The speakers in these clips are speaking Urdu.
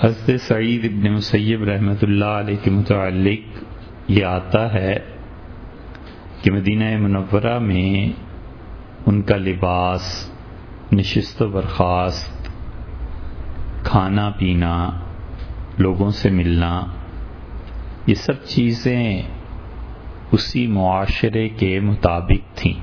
حضرت سعید ابن مسیب رحمۃ اللہ علیہ کے متعلق یہ آتا ہے کہ مدینہ منورہ میں ان کا لباس، نشست و برخاست، کھانا پینا، لوگوں سے ملنا، یہ سب چیزیں اسی معاشرے کے مطابق تھیں۔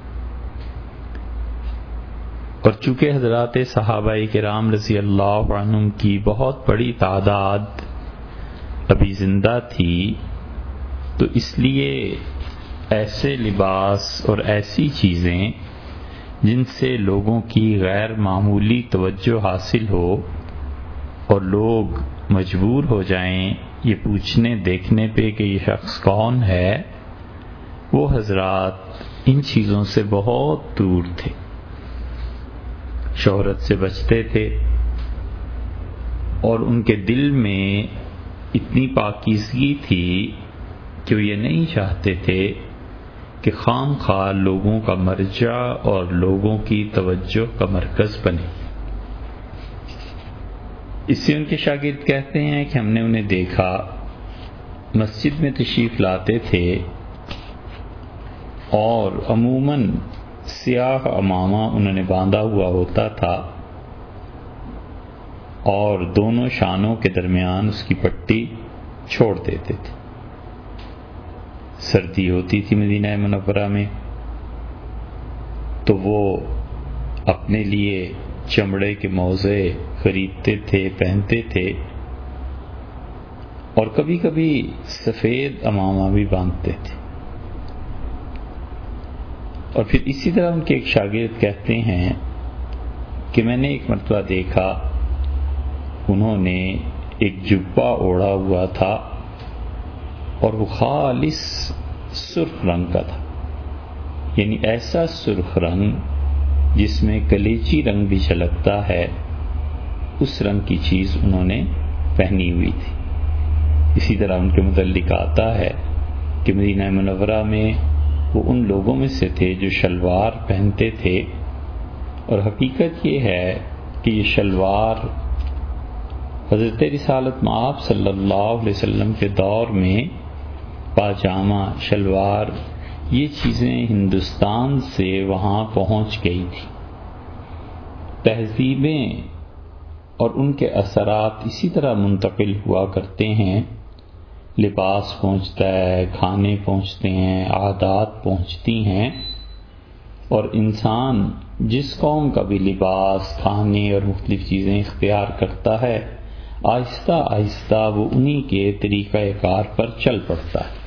اور چونکہ حضرات صحابہ کرام رضی اللہ عنہم کی بہت بڑی تعداد ابھی زندہ تھی، تو اس لیے ایسے لباس اور ایسی چیزیں جن سے لوگوں کی غیر معمولی توجہ حاصل ہو اور لوگ مجبور ہو جائیں یہ پوچھنے دیکھنے پہ کہ یہ شخص کون ہے، وہ حضرات ان چیزوں سے بہت دور تھے، شہرت سے بچتے تھے، اور ان کے دل میں اتنی پاکیزگی تھی کہ وہ یہ نہیں چاہتے تھے کہ خام خواہ لوگوں کا مرجع اور لوگوں کی توجہ کا مرکز بنے۔ اس سے ان کے شاگرد کہتے ہیں کہ ہم نے انہیں دیکھا مسجد میں تشریف لاتے تھے اور عموماً سیاہ عمامہ انہوں نے باندھا ہوا ہوتا تھا اور دونوں شانوں کے درمیان اس کی پٹی چھوڑ دیتے تھے۔ سردی ہوتی تھی مدینہ منورہ میں تو وہ اپنے لیے چمڑے کے موزے خریدتے تھے، پہنتے تھے، اور کبھی کبھی سفید عمامہ بھی باندھتے تھے۔ اور پھر اسی طرح ان کے ایک شاگرد کہتے ہیں کہ میں نے ایک مرتبہ دیکھا انہوں نے ایک جبہ اوڑھا ہوا تھا اور وہ خالص سرخ رنگ کا تھا، یعنی ایسا سرخ رنگ جس میں کلیچی رنگ بھی جھلکتا ہے، اس رنگ کی چیز انہوں نے پہنی ہوئی تھی۔ اسی طرح ان کے متعلق آتا ہے کہ مدینہ منورہ میں وہ ان لوگوں میں سے تھے جو شلوار پہنتے تھے، اور حقیقت یہ ہے کہ یہ شلوار حضرت رسالت مآب صلی اللہ علیہ وسلم کے دور میں پاجامہ، شلوار، یہ چیزیں ہندوستان سے وہاں پہنچ گئی تھی۔ تہذیبیں اور ان کے اثرات اسی طرح منتقل ہوا کرتے ہیں، لباس پہنچتا ہے، کھانے پہنچتے ہیں، عادات پہنچتی ہیں، اور انسان جس قوم کا بھی لباس، کھانے اور مختلف چیزیں اختیار کرتا ہے، آہستہ آہستہ وہ انہی کے طریقہ کار پر چل پڑتا ہے۔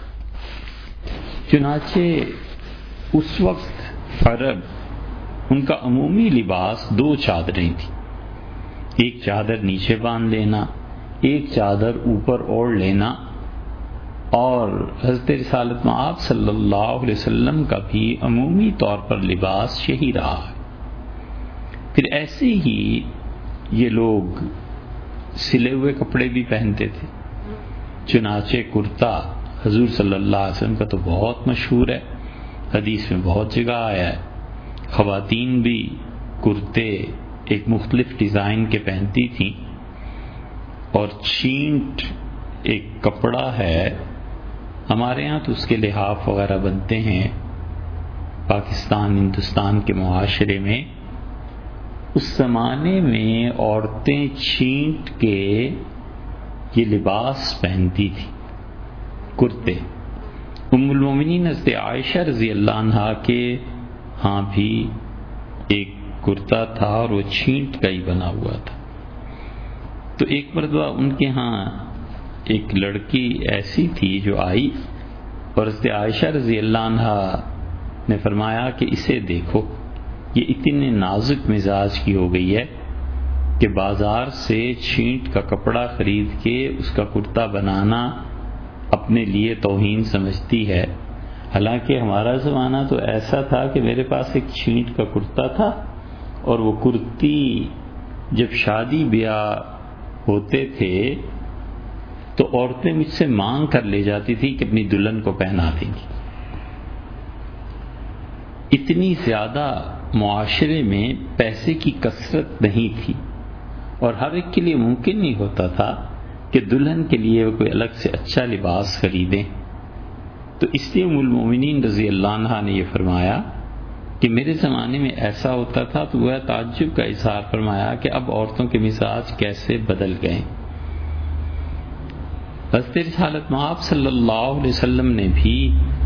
چنانچہ اس وقت عرب ان کا عمومی لباس دو چادریں تھیں، ایک چادر نیچے باندھ لینا، ایک چادر اوپر اوڑھ لینا، اور حضرت رسالت مآب صلی اللہ علیہ وسلم کا بھی عمومی طور پر لباس یہی رہا ہے۔ پھر ایسے ہی یہ لوگ سلے ہوئے کپڑے بھی پہنتے تھے، چنانچہ کرتا حضور صلی اللہ علیہ وسلم کا تو بہت مشہور ہے، حدیث میں بہت جگہ آیا ہے، خواتین بھی کرتے ایک مختلف ڈیزائن کے پہنتی تھیں، اور چینٹ ایک کپڑا ہے، ہمارے ہاں تو اس کے لحاف وغیرہ بنتے ہیں، پاکستان ہندوستان کے معاشرے میں اس زمانے میں عورتیں چھینٹ کے یہ لباس پہنتی تھی، کرتے۔ ام المومنین حضرت عائشہ رضی اللہ عنہا کے ہاں بھی ایک کرتا تھا اور وہ چھینٹ کا ہی بنا ہوا تھا۔ تو ایک مرتبہ ان کے ہاں ایک لڑکی ایسی تھی جو آئی، اور حضرت عائشہ رضی اللہ عنہا نے فرمایا کہ اسے دیکھو، یہ اتنے نازک مزاج کی ہو گئی ہے کہ بازار سے چھینٹ کا کپڑا خرید کے اس کا کرتا بنانا اپنے لیے توہین سمجھتی ہے۔ حالانکہ ہمارا زمانہ تو ایسا تھا کہ میرے پاس ایک چھینٹ کا کرتا تھا، اور وہ کرتی جب شادی بیاہ ہوتے تھے تو عورتیں مجھ سے مانگ کر لے جاتی تھی کہ اپنی دلہن کو پہنا دیں گی۔ اتنی زیادہ معاشرے میں پیسے کی کثرت نہیں تھی، اور ہر ایک کے لیے ممکن نہیں ہوتا تھا کہ دلہن کے لیے وہ کوئی الگ سے اچھا لباس خریدیں. تو اس لیے ام المومنین رضی اللہ عنہا نے یہ فرمایا کہ میرے زمانے میں ایسا ہوتا تھا، تو وہ تعجب کا اظہار فرمایا کہ اب عورتوں کے مزاج کیسے بدل گئے. حضرت رسالت مآب صلی اللہ علیہ وسلم نے بھی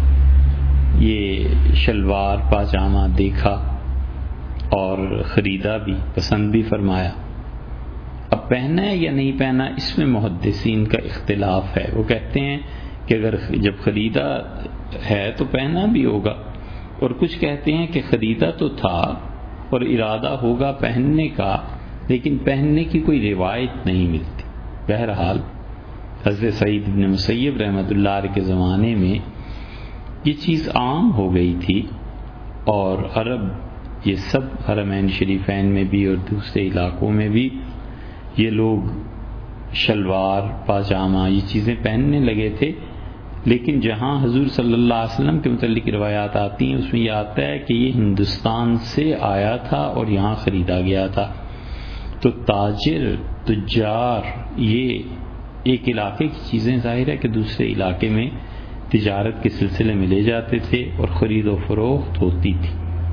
یہ شلوار پاجامہ دیکھا اور خریدا بھی، پسند بھی فرمایا. اب پہنا ہے یا نہیں پہنا اس میں محدثین کا اختلاف ہے. وہ کہتے ہیں کہ اگر جب خریدا ہے تو پہنا بھی ہوگا، اور کچھ کہتے ہیں کہ خریدا تو تھا اور ارادہ ہوگا پہننے کا، لیکن پہننے کی کوئی روایت نہیں ملتی. بہرحال حضرت سعید بن مسیب رحمۃ اللہ علیہ کے زمانے میں یہ چیز عام ہو گئی تھی، اور عرب یہ سب حرمین شریفین میں بھی اور دوسرے علاقوں میں بھی یہ لوگ شلوار پاجامہ یہ چیزیں پہننے لگے تھے. لیکن جہاں حضور صلی اللہ علیہ وسلم کے متعلق روایات آتی ہیں اس میں یہ آتا ہے کہ یہ ہندوستان سے آیا تھا اور یہاں خریدا گیا تھا. تو تاجر تجار یہ ایک علاقے کی چیزیں ظاہر ہے کہ دوسرے علاقے میں تجارت کے سلسلے میں لے جاتے تھے اور خرید و فروخت ہوتی تھی.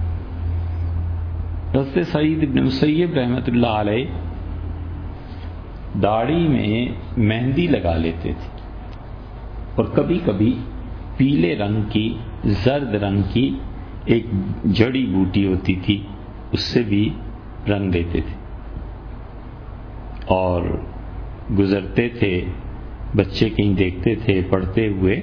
حضرت سعید بن مسیب رحمۃ اللہ علیہ داڑھی میں مہندی لگا لیتے تھے، اور کبھی کبھی پیلے رنگ کی زرد رنگ کی ایک جڑی بوٹی ہوتی تھی اس سے بھی رنگ دیتے تھے. اور گزرتے تھے، بچے کہیں دیکھتے تھے پڑھتے ہوئے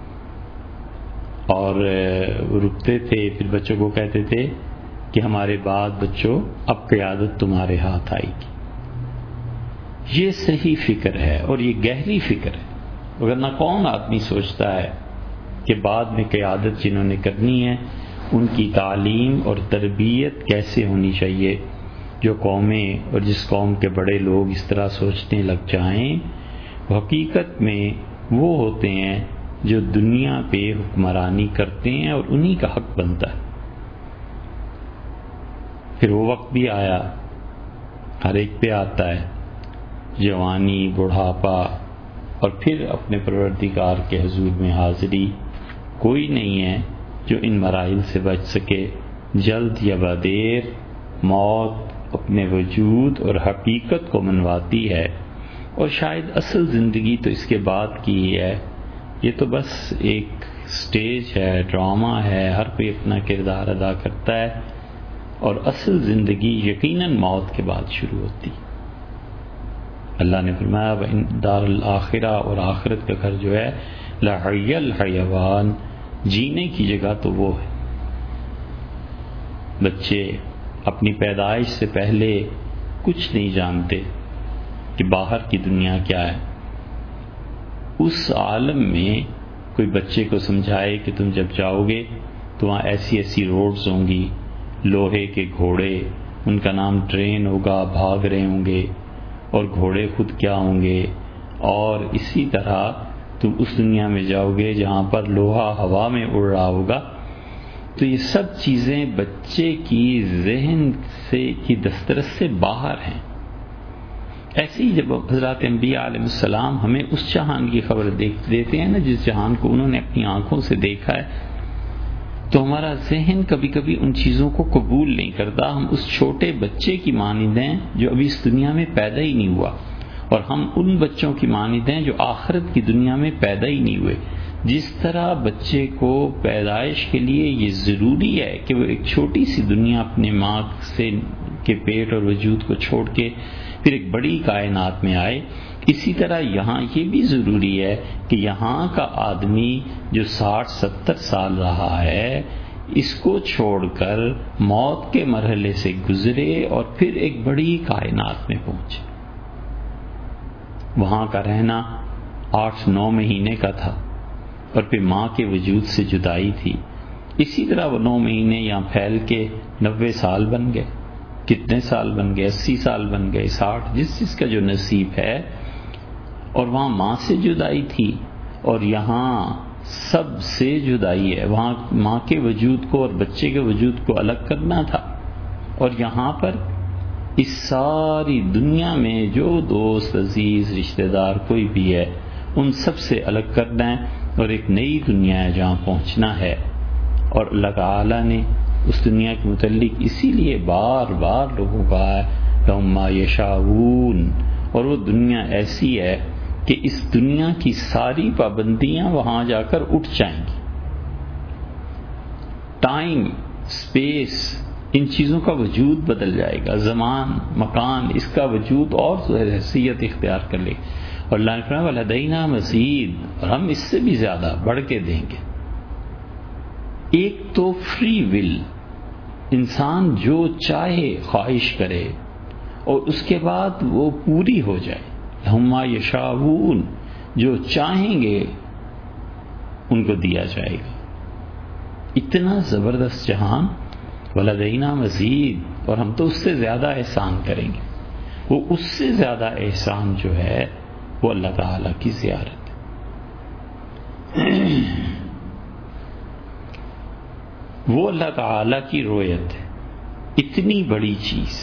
اور رکتے تھے، پھر بچوں کو کہتے تھے کہ ہمارے بعد بچوں اب قیادت تمہارے ہاتھ آئے گی. یہ صحیح فکر ہے اور یہ گہری فکر ہے، ورنہ کون آدمی سوچتا ہے کہ بعد میں قیادت جنہوں نے کرنی ہے ان کی تعلیم اور تربیت کیسے ہونی چاہیے. جو قومیں اور جس قوم کے بڑے لوگ اس طرح سوچنے لگ جائیں وہ حقیقت میں وہ ہوتے ہیں جو دنیا پہ حکمرانی کرتے ہیں اور انہی کا حق بنتا ہے. پھر وہ وقت بھی آیا، ہر ایک پہ آتا ہے، جوانی، بڑھاپا، اور پھر اپنے پروردگار کے حضور میں حاضری. کوئی نہیں ہے جو ان مراحل سے بچ سکے. جلد یا بدیر موت اپنے وجود اور حقیقت کو منواتی ہے، اور شاید اصل زندگی تو اس کے بعد کی ہی ہے. یہ تو بس ایک سٹیج ہے، ڈرامہ ہے، ہر کوئی اپنا کردار ادا کرتا ہے، اور اصل زندگی یقیناً موت کے بعد شروع ہوتی. اللہ نے فرمایا دار الآخرہ، اور آخرت کا گھر جو ہے لحی الحیوان، جینے کی جگہ تو وہ ہے. بچے اپنی پیدائش سے پہلے کچھ نہیں جانتے کہ باہر کی دنیا کیا ہے. اس عالم میں کوئی بچے کو سمجھائے کہ تم جب جاؤ گے تو وہاں ایسی ایسی روڈز ہوں گی، لوہے کے گھوڑے، ان کا نام ٹرین ہوگا، بھاگ رہے ہوں گے، اور گھوڑے خود کیا ہوں گے، اور اسی طرح تم اس دنیا میں جاؤ گے جہاں پر لوہا ہوا میں اڑ رہا ہوگا. تو یہ سب چیزیں بچے کی ذہن سے کی دسترس سے باہر ہیں. ایسے ہی جب حضرات انبیاء علیہ السلام ہمیں اس جہان کی خبر دیتے ہیں نا جس جہان کو انہوں نے اپنی آنکھوں سے دیکھا ہے، تو ہمارا ذہن کبھی کبھی ان چیزوں کو قبول نہیں کرتا. ہم اس چھوٹے بچے کی مانند ہیں جو ابھی اس دنیا میں پیدا ہی نہیں ہوا، اور ہم ان بچوں کی مانند ہیں جو آخرت کی دنیا میں پیدا ہی نہیں ہوئے. جس طرح بچے کو پیدائش کے لیے یہ ضروری ہے کہ وہ ایک چھوٹی سی دنیا اپنے ماں سے کے پیٹ اور وجود کو چھوڑ کے پھر ایک بڑی کائنات میں آئے، اسی طرح یہاں یہ بھی ضروری ہے کہ یہاں کا آدمی جو 60-70 سال رہا ہے اس کو چھوڑ کر موت کے مرحلے سے گزرے اور پھر ایک بڑی کائنات میں پہنچے. وہاں کا رہنا 8-9 مہینے کا تھا، اور پھر ماں کے وجود سے جدائی تھی. اسی طرح وہ 9 مہینے یہاں پھیل کے 90 سال بن گئے. کتنے سال بن گئے؟ 80 سال بن گئے، 60، جس کا جو نصیب ہے. اور وہاں ماں سے جدائی تھی، اور یہاں سب سے جدائی ہے. وہاں ماں کے وجود کو اور بچے کے وجود کو الگ کرنا تھا، اور یہاں پر اس ساری دنیا میں جو دوست عزیز رشتہ دار کوئی بھی ہے ان سب سے الگ کرنا ہے اور ایک نئی دنیا ہے جہاں پہنچنا ہے. اور اللہ تعالیٰ نے اس دنیا کے متعلق اسی لیے بار بار لوگوں کو کہا ہے لَهُم مَا يَشَاءُونَ، اور وہ دنیا ایسی ہے کہ اس دنیا کی ساری پابندیاں وہاں جا کر اٹھ جائیں گی. ٹائم، اسپیس، ان چیزوں کا وجود بدل جائے گا، زمان، مکان، اس کا وجود اور حیثیت اختیار کر لے گا. اور اللہ نے فرمایا وَلَدَيْنَا مَزِيدٌ، اور ہم اس سے بھی زیادہ بڑھ کے دیں گے. ایک تو فری ول، انسان جو چاہے خواہش کرے اور اس کے بعد وہ پوری ہو جائے. لَهُم مَا يَشَاءُونَ، جو چاہیں گے ان کو دیا جائے گا. اتنا زبردست جہان. وَلَدَيْنَا مَزِيدٌ، اور ہم تو اس سے زیادہ احسان کریں گے. وہ اس سے زیادہ احسان جو ہے وہ اللہ تعالیٰ کی زیارت ہے. وہ اللہ تعالیٰ کی رویت ہے، اتنی بڑی چیز.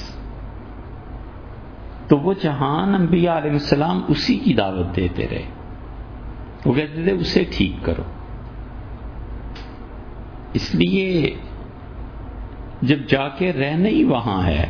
تو وہ جہان انبیاء علیہ السلام اسی کی دعوت دیتے رہے. وہ کہتے تھے اسے ٹھیک کرو. اس لیے جب جا کے رہنا ہی وہاں ہے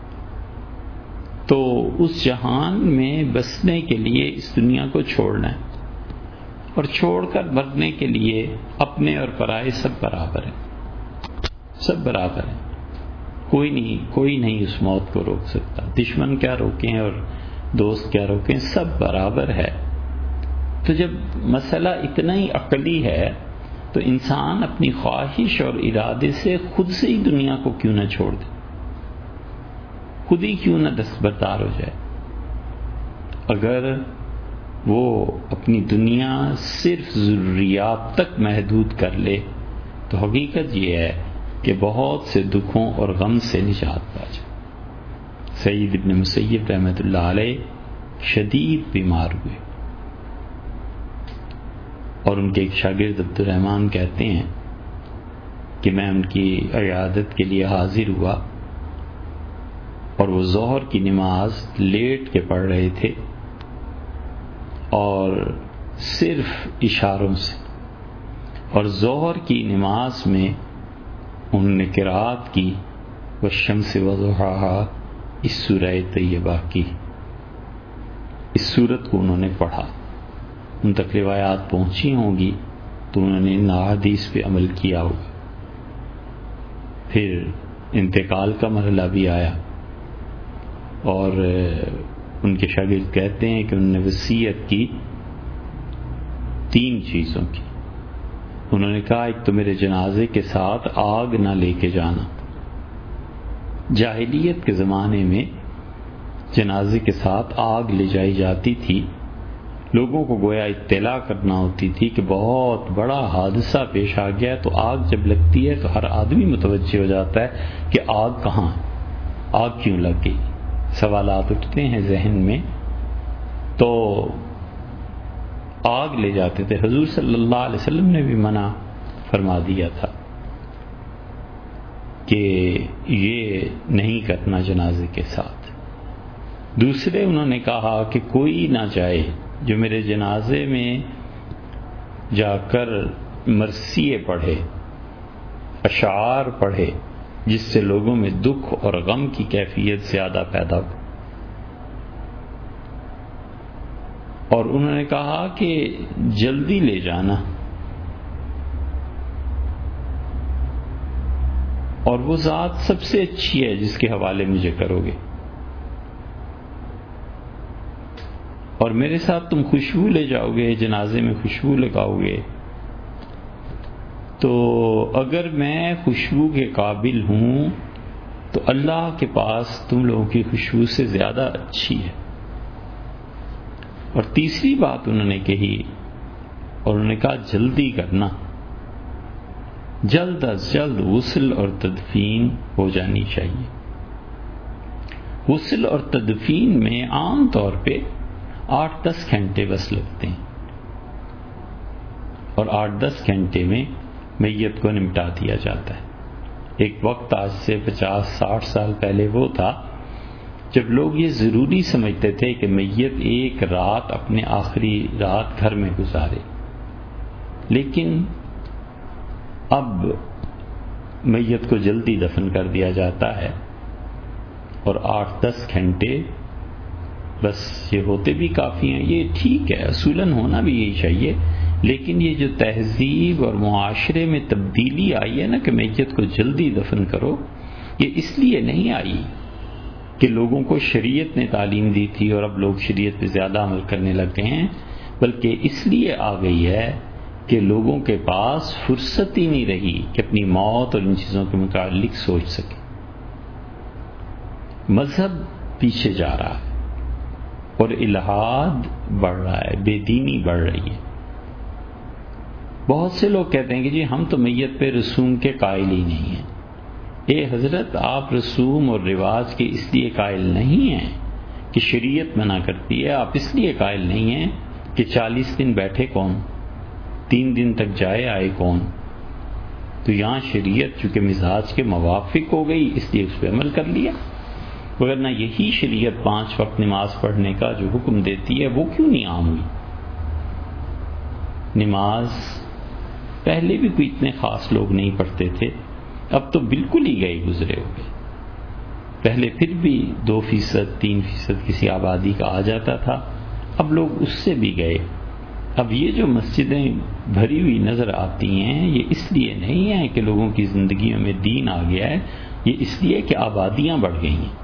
تو اس جہان میں بسنے کے لیے اس دنیا کو چھوڑنا ہے، اور چھوڑ کر مرنے کے لیے اپنے اور پرائے سب برابر ہیں. سب برابر ہیں. کوئی نہیں اس موت کو روک سکتا. دشمن کیا روکیں اور دوست کیا روکیں، سب برابر ہے. تو جب مسئلہ اتنا ہی عقلی ہے تو انسان اپنی خواہش اور ارادے سے خود سے ہی دنیا کو کیوں نہ چھوڑ دے، خود ہی کیوں نہ دستبردار ہو جائے. اگر وہ اپنی دنیا صرف ضروریات تک محدود کر لے تو حقیقت یہ ہے کہ بہت سے دکھوں اور غم سے نجات پا جائے. سعید ابن مسیب رحمۃ اللہ علیہ شدید بیمار ہوئے اور ان کے ایک شاگرد عبد الرحمن کہتے ہیں کہ میں ان کی عیادت کے لیے حاضر ہوا اور وہ ظہر کی نماز لیٹ کے پڑھ رہے تھے اور صرف اشاروں سے، اور ظہر کی نماز میں انہوں نے قرات کی والشمس وضحاها، اس سورہ طیبہ کی. اس سورت کو انہوں نے پڑھا. ان تک روایات پہنچی ہوں گی تو انہوں نے ان احادیث پہ عمل کیا ہوگا. پھر انتقال کا مرحلہ بھی آیا اور ان کے شاگرد کہتے ہیں کہ انہوں نے وصیت کی 3 چیزوں کی. انہوں نے کہا ایک تو میرے جنازے کے ساتھ آگ نہ لے کے جانا. جاہلیت کے زمانے میں جنازے کے ساتھ آگ لے جائی جاتی تھی. لوگوں کو گویا اطلاع کرنا ہوتی تھی کہ بہت بڑا حادثہ پیش آ گیا ہے، تو آگ جب لگتی ہے تو ہر آدمی متوجہ ہو جاتا ہے کہ آگ کہاں ہے، آگ کیوں لگ گئی. سوالات اٹھتے ہیں ذہن میں، تو آگ لے جاتے تھے. حضور صلی اللہ علیہ وسلم نے بھی منع فرما دیا تھا کہ یہ نہیں کرنا جنازے کے ساتھ. دوسرے انہوں نے کہا کہ کوئی نہ جائے جو میرے جنازے میں جا کر مرثیے پڑھے، اشعار پڑھے، جس سے لوگوں میں دکھ اور غم کی کیفیت زیادہ پیدا ہو. اور انہوں نے کہا کہ جلدی لے جانا، اور وہ ذات سب سے اچھی ہے جس کے حوالے مجھے کرو گے، اور میرے ساتھ تم خوشبو لے جاؤ گے، جنازے میں خوشبو لگاؤ گے، تو اگر میں خوشبو کے قابل ہوں تو اللہ کے پاس تم لوگوں کی خوشبو سے زیادہ اچھی ہے. اور تیسری بات انہوں نے کہی، اور انہوں نے کہا جلدی کرنا، جلد از جلد غسل اور تدفین ہو جانی چاہیے. غسل اور تدفین میں عام طور پہ 8-10 گھنٹے بس لگتے ہیں، اور 8-10 گھنٹے میں میت کو نمٹا دیا جاتا ہے. ایک وقت آج سے 50-60 سال پہلے وہ تھا جب لوگ یہ ضروری سمجھتے تھے کہ میت ایک رات اپنے آخری رات گھر میں گزارے، لیکن اب میت کو جلدی دفن کر دیا جاتا ہے اور 8-10 گھنٹے بس یہ ہوتے بھی کافی ہیں۔ یہ ٹھیک ہے، اصولاً ہونا بھی یہی چاہیے، لیکن یہ جو تہذیب اور معاشرے میں تبدیلی آئی ہے نا کہ میت کو جلدی دفن کرو، یہ اس لیے نہیں آئی کہ لوگوں کو شریعت نے تعلیم دی تھی اور اب لوگ شریعت پہ زیادہ عمل کرنے لگ گئے ہیں، بلکہ اس لیے آ گئی ہے کہ لوگوں کے پاس فرصت ہی نہیں رہی کہ اپنی موت اور ان چیزوں کے متعلق سوچ سکیں۔ مذہب پیچھے جا رہا ہے اور الحاد بڑھ رہا ہے، بے دینی بڑھ رہی ہے۔ بہت سے لوگ کہتے ہیں کہ جی ہم تو میت پہ رسوم کے قائل ہی نہیں ہیں۔ اے حضرت، آپ رسوم اور رواج کے اس لیے قائل نہیں ہیں کہ شریعت منع کرتی ہے، آپ اس لیے قائل نہیں ہیں کہ 40 دن بیٹھے کون، 3 دن تک جائے آئے کون۔ تو یہاں شریعت چونکہ مزاج کے موافق ہو گئی اس لیے اس پہ عمل کر لیا، وگرنہ یہی شریعت 5 وقت نماز پڑھنے کا جو حکم دیتی ہے وہ کیوں نہیں عام ہوئی؟ نماز پہلے بھی کوئی اتنے خاص لوگ نہیں پڑھتے تھے، اب تو بالکل ہی گئے گزرے ہو گئے۔ پہلے پھر بھی 2%, 3% کسی آبادی کا آ جاتا تھا، اب لوگ اس سے بھی گئے۔ اب یہ جو مسجدیں بھری ہوئی نظر آتی ہیں یہ اس لیے نہیں ہے کہ لوگوں کی زندگیوں میں دین آ گیا ہے، یہ اس لیے کہ آبادیاں بڑھ گئی ہیں۔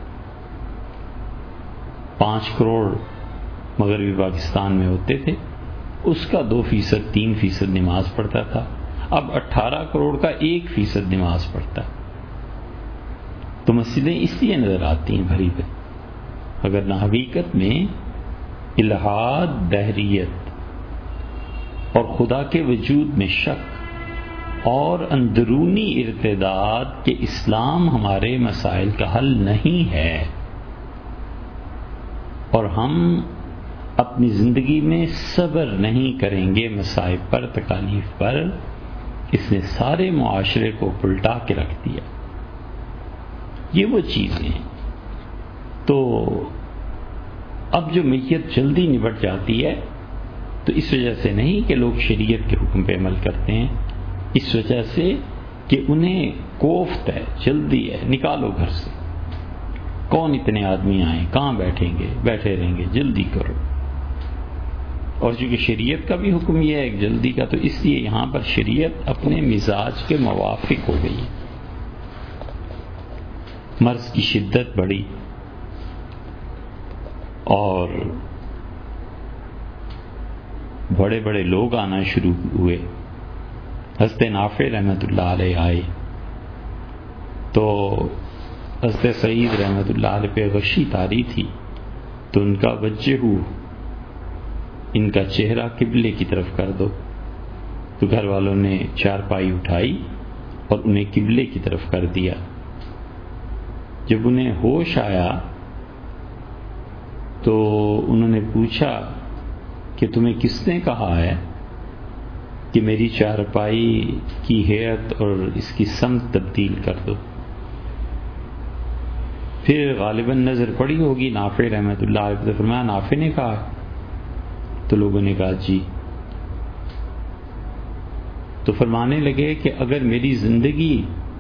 5 کروڑ مغربی پاکستان میں ہوتے تھے، اس کا 2%, 3% نماز پڑھتا تھا، اب 18 کروڑ کا 1% نماز پڑھتا ہے۔ تو مسجدیں اس لیے نظر آتی ہیں بھری پہ، اگر نہ حقیقت میں الحاد، دہریت اور خدا کے وجود میں شک اور اندرونی ارتداد کہ اسلام ہمارے مسائل کا حل نہیں ہے، اور ہم اپنی زندگی میں صبر نہیں کریں گے مصائب پر، تکالیف پر، اس نے سارے معاشرے کو پلٹا کے رکھ دیا۔ یہ وہ چیزیں ہیں۔ تو اب جو میت جلدی نبٹ جاتی ہے تو اس وجہ سے نہیں کہ لوگ شریعت کے حکم پہ عمل کرتے ہیں، اس وجہ سے کہ انہیں کوفت ہے، جلدی ہے، نکالو گھر سے، کون اتنے آدمی آئیں، کہاں بیٹھیں گے، بیٹھے رہیں گے، جلدی کرو۔ اور چونکہ شریعت کا بھی حکم یہ ہے جلدی کا، تو اس لیے یہاں پر شریعت اپنے مزاج کے موافق ہو گئی۔ مرض کی شدت بڑھی اور بڑے بڑے لوگ آنا شروع ہوئے۔ حضرت نافع رحمۃ اللہ علیہ آئے تو حضرت سعید رحمۃ اللہ علیہ پہ غشی طاری تھی، تو ان کا وجہ ان کا چہرہ قبلے کی طرف کر دو، تو گھر والوں نے چارپائی اٹھائی اور انہیں قبلے کی طرف کر دیا۔ جب انہیں ہوش آیا تو انہوں نے پوچھا کہ تمہیں کس نے کہا ہے کہ میری چارپائی کی ہیئت اور اس کی سمت تبدیل کر دو؟ پھر غالباً نظر پڑی ہوگی نافع رحمۃ اللہ علیہ نے فرمایا نافع نے کہا، تو لوگوں نے کہا جی۔ تو فرمانے لگے کہ اگر میری زندگی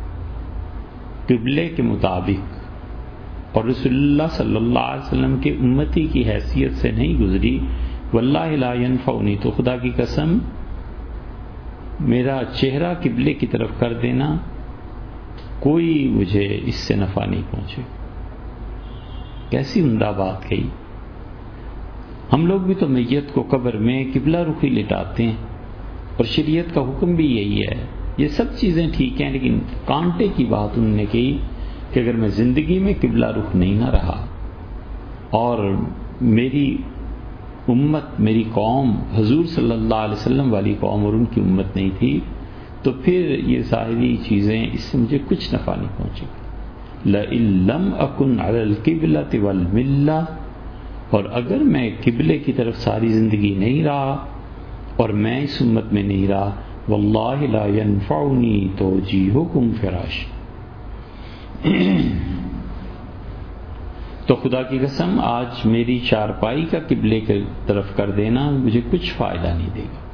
قبلے کے مطابق اور رسول اللہ صلی اللہ علیہ وسلم کے امتی کی حیثیت سے نہیں گزری، واللہ لا ینفعنی، تو خدا کی قسم میرا چہرہ قبلے کی طرف کر دینا کوئی مجھے اس سے نفع نہیں پہنچے۔ کیسی عمدہ بات کہی۔ ہم لوگ بھی تو میت کو قبر میں قبلہ رخی لٹاتے ہیں اور شریعت کا حکم بھی یہی ہے۔ یہ سب چیزیں ٹھیک ہیں، لیکن کانٹے کی بات انہوں نے کہی کہ اگر میں زندگی میں قبلہ رخ نہیں نہ رہا اور میری امت، میری قوم حضور صلی اللہ علیہ وسلم والی قوم اور ان کی امت نہیں تھی، تو پھر یہ ظاہری چیزیں اس سے مجھے کچھ نفع نہیں پہنچے گا۔ لَإِن لَمْ أَكُنْ عَلَى الْقِبْلَةِ وَالْمِلَّةِ، اور اگر میں قبلے کی طرف ساری زندگی نہیں رہا اور میں اس امت میں نہیں رہا، واللہ لا ينفعنی توجیہکم فراش، تو خدا کی قسم آج میری چارپائی کا قبلے کی طرف کر دینا مجھے کچھ فائدہ نہیں دے گا.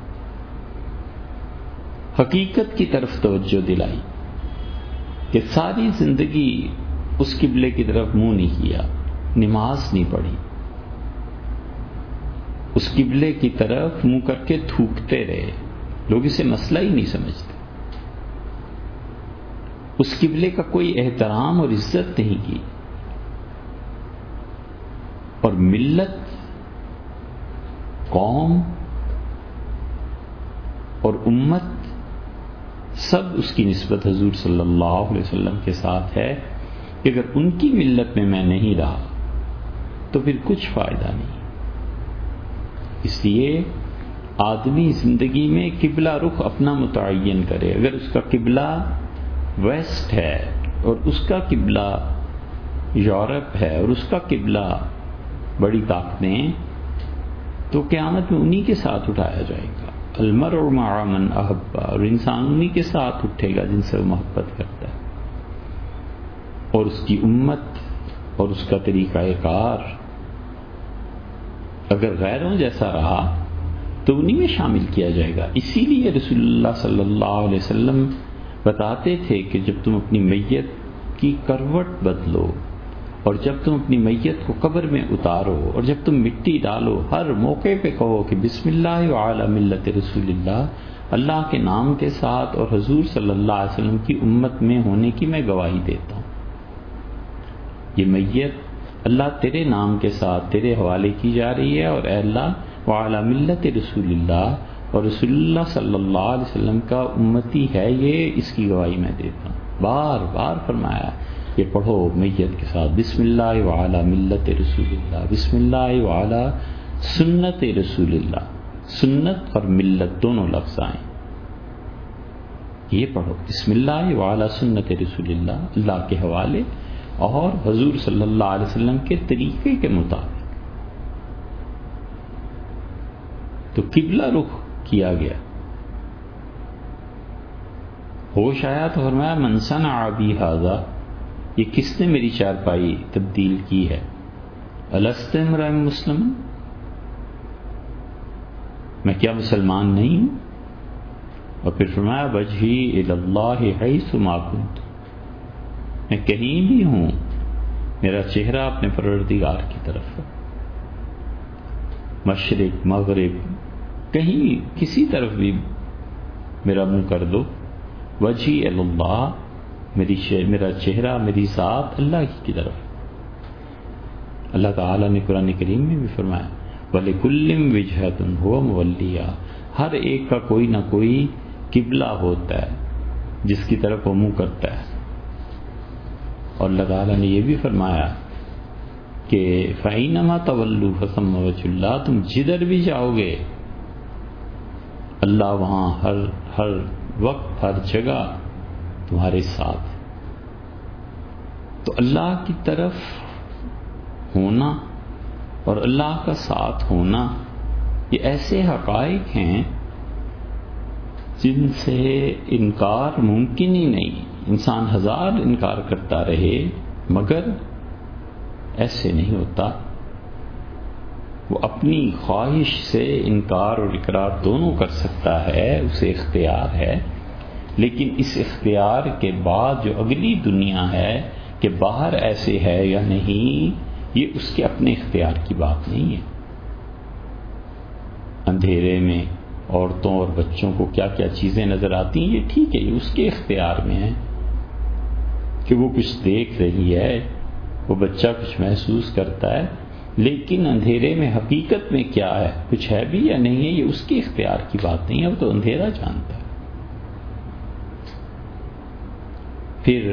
حقیقت کی طرف توجہ دلائی کہ ساری زندگی اس قبلے کی طرف منہ نہیں کیا، نماز نہیں پڑھی، اس قبلے کی طرف منہ کر کے تھوکتے رہے، لوگ اسے مسئلہ ہی نہیں سمجھتے. اس قبلے کا کوئی احترام اور عزت نہیں کی. اور ملت، قوم اور امت سب اس کی نسبت حضور صلی اللہ علیہ وسلم کے ساتھ ہے کہ اگر ان کی ملت میں میں نہیں رہا تو پھر کچھ فائدہ نہیں. اس لیے آدمی زندگی میں قبلہ رخ اپنا متعین کرے. اگر اس کا قبلہ ویسٹ ہے اور اس کا قبلہ یورپ ہے اور اس کا قبلہ بڑی طاقتیں، تو قیامت میں انہی کے ساتھ اٹھایا جائے گا. المرء مع من احب، اور انسان انہی کے ساتھ اٹھے گا جن سے وہ محبت کرتا ہے. اور اس کی امت اور اس کا طریقہ کار اگر غیروں جیسا رہا تو انہی میں شامل کیا جائے گا. اسی لیے رسول اللہ صلی اللہ علیہ وسلم بتاتے تھے کہ جب تم اپنی میت کی کروٹ بدلو اور جب تم اپنی میت کو قبر میں اتارو اور جب تم مٹی ڈالو، ہر موقع پہ کہو کہ بسم اللہ وعلی ملت رسول اللہ، اللہ کے نام کے ساتھ اور حضور صلی اللہ علیہ وسلم کی امت میں ہونے کی میں گواہی دیتا ہوں. یہ میت اللہ تیرے نام کے ساتھ تیرے حوالے کی جا رہی ہے، اور اے اللہ وعلی ملت رسول اللہ، اور رسول اللہ صلی اللہ علیہ وسلم کا امتی ہے یہ، اس کی گواہی میں دیتا ہوں. بار بار فرمایا کہ پڑھو میت کے ساتھ بسم اللہ وعلی ملت رسول اللہ، بسم اللہ وعلی سنت رسول اللہ. سنت اور ملت دونوں لفظ آئیں، یہ پڑھو بسم اللہ وعلی سنت رسول اللہ، اللہ کے حوالے اور حضور صلی اللہ علیہ وسلم کے طریقے کے مطابق. تو قبلہ رخ کیا گیا. ہوش آیا تو فرمایا من صنع بی ھذا، یہ کس نے میری چارپائی تبدیل کی ہے؟ الست امرأ مسلم، میں کیا مسلمان نہیں ہوں؟ اور پھر فرمایا وجہی الی اللہ حیث ما کنت، میں کہیں بھی ہوں میرا چہرہ اپنے پروردگار کی طرف ہے. مشرق مغرب کہیں بھی کسی طرف بھی میرا منہ کر دو، وجہی الی اللہ، میرا چہرہ میری ذات اللہ کی طرف. اللہ تعالیٰ نے قرآن کریم میں بھی فرمایا وَلِكُلٍّ وِجْهَةٌ هُوَ مُوَلِّيهَا، ہر ایک کا کوئی نہ کوئی قبلہ ہوتا ہے جس کی طرف وہ منہ کرتا ہے. اور اللہ تعالیٰ نے یہ بھی فرمایا کہ فَإِنَّمَا تَوَلُّوا فَثَمَّ وَجْهُ اللَّهِ، تم جدھر بھی جاؤ گے اللہ وہاں ہر وقت ہر جگہ تمہارے ساتھ. تو اللہ کی طرف ہونا اور اللہ کا ساتھ ہونا یہ ایسے حقائق ہیں جن سے انکار ممکن ہی نہیں. انسان ہزار انکار کرتا رہے مگر ایسے نہیں ہوتا. وہ اپنی خواہش سے انکار اور اقرار دونوں کر سکتا ہے، اسے اختیار ہے، لیکن اس اختیار کے بعد جو اگلی دنیا ہے کہ باہر ایسے ہے یا نہیں، یہ اس کے اپنے اختیار کی بات نہیں ہے. اندھیرے میں عورتوں اور بچوں کو کیا کیا چیزیں نظر آتی ہیں، یہ ٹھیک ہے، یہ اس کے اختیار میں ہے کہ وہ کچھ دیکھ رہی ہے، وہ بچہ کچھ محسوس کرتا ہے، لیکن اندھیرے میں حقیقت میں کیا ہے، کچھ ہے بھی یا نہیں ہے، یہ اس کے اختیار کی بات نہیں ہے، وہ تو اندھیرا جانتا ہے. پھر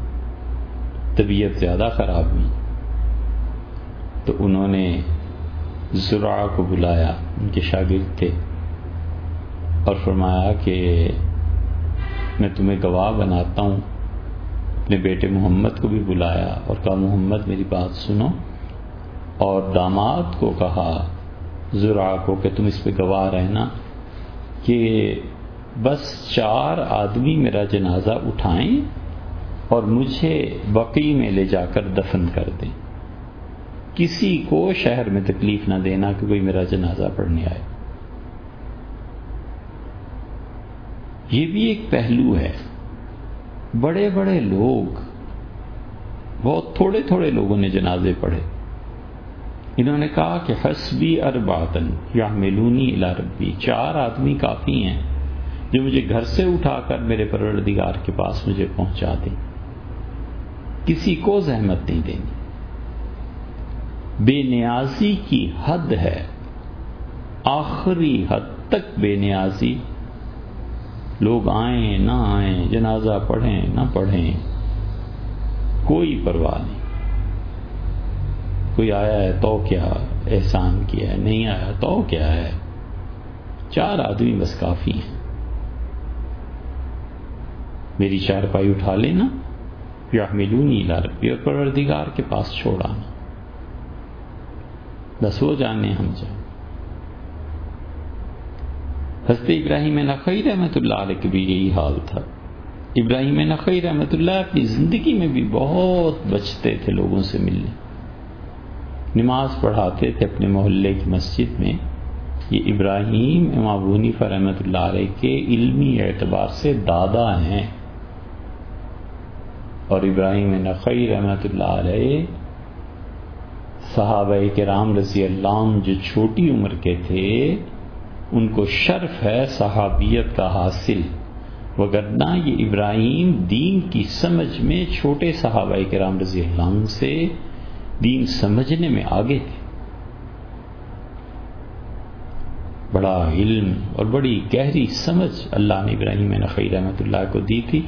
طبیعت زیادہ خراب ہوئی تو انہوں نے زرع کو بلایا، ان کے شاگرد تھے، اور فرمایا کہ میں تمہیں گواہ بناتا ہوں. اپنے بیٹے محمد کو بھی بلایا اور کہا محمد میری بات سنو، اور داماد کو کہا زرع کو کہ تم اس پہ گواہ رہنا کہ بس 4 آدمی میرا جنازہ اٹھائیں اور مجھے بقیع میں لے جا کر دفن کر دیں. کسی کو شہر میں تکلیف نہ دینا کہ کوئی میرا جنازہ پڑھنے آئے. یہ بھی ایک پہلو ہے. بڑے بڑے لوگ، بہت تھوڑے تھوڑے لوگوں نے جنازے پڑھے. انہوں نے کہا کہ حسبی اربعۃ یحملونی الی ربی، 4 آدمی کافی ہیں جو مجھے گھر سے اٹھا کر میرے پروردگار کے پاس مجھے پہنچا دیں. کسی کو زحمت نہیں دینی. بے نیازی کی حد ہے، آخری حد تک بے نیازی. لوگ آئیں نہ آئیں، جنازہ پڑھیں نہ پڑھیں، کوئی پرواہ نہیں. کوئی آیا ہے تو کیا احسان کیا ہے، نہیں آیا تو کیا ہے. 4 آدمی بس کافی ہیں. میری چارپائی اٹھا لینا، یحملونی الی ربی، اور پروردگار کے پاس چھوڑانا، بس وہ جانے ہم جائیں. حضرت ابراہیم نخعی رحمۃ اللہ علیہ کے بھی یہی حال تھا. ابراہیم نخعی رحمۃ اللہ اپنی زندگی میں بھی بہت بچتے تھے لوگوں سے ملنے. نماز پڑھاتے تھے اپنے محلے کی مسجد میں. یہ ابراہیم امام ابو حنیفہ رحمۃ اللہ علیہ کے علمی اعتبار سے دادا ہیں، اور ابراہیم نخعی رحمۃ اللہ علیہ صحابہ کرام رضی اللہ عنہ جو چھوٹی عمر کے تھے ان کو شرف ہے صحابیت کا حاصل، وگرنہ یہ ابراہیم دین کی سمجھ میں چھوٹے صحابہ کرام رضی اللہ عنہ سے دین سمجھنے میں آگے تھے. بڑا علم اور بڑی گہری سمجھ اللہ نے ابراہیم نخعی رحمۃ اللہ کو دی تھی.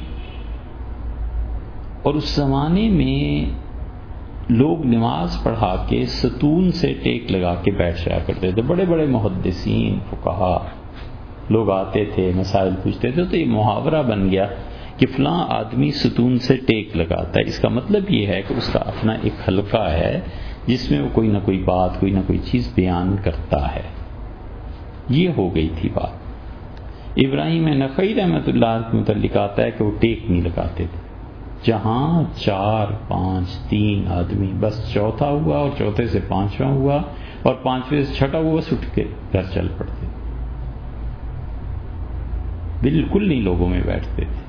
اور اس زمانے میں لوگ نماز پڑھا کے ستون سے ٹیک لگا کے بیٹھ جایا کرتے تھے. بڑے بڑے محدثین فقہا لوگ آتے تھے، مسائل پوچھتے تھے، تو یہ محاورہ بن گیا کہ فلاں آدمی ستون سے ٹیک لگاتا ہے. اس کا مطلب یہ ہے کہ اس کا اپنا ایک حلقہ ہے جس میں وہ کوئی نہ کوئی بات، کوئی نہ کوئی چیز بیان کرتا ہے. یہ ہو گئی تھی بات. ابراہیم نخعی رحمۃ اللہ کے متعلق آتا ہے کہ وہ ٹیک نہیں لگاتے تھے. جہاں 4 5 3 آدمی، بس چوتھا ہوا اور چوتھے سے 5واں ہوا اور 5ویں سے 6واں ہوا، بس اٹھ کے گھر چل پڑتے. بالکل نہیں لوگوں میں بیٹھتے تھے.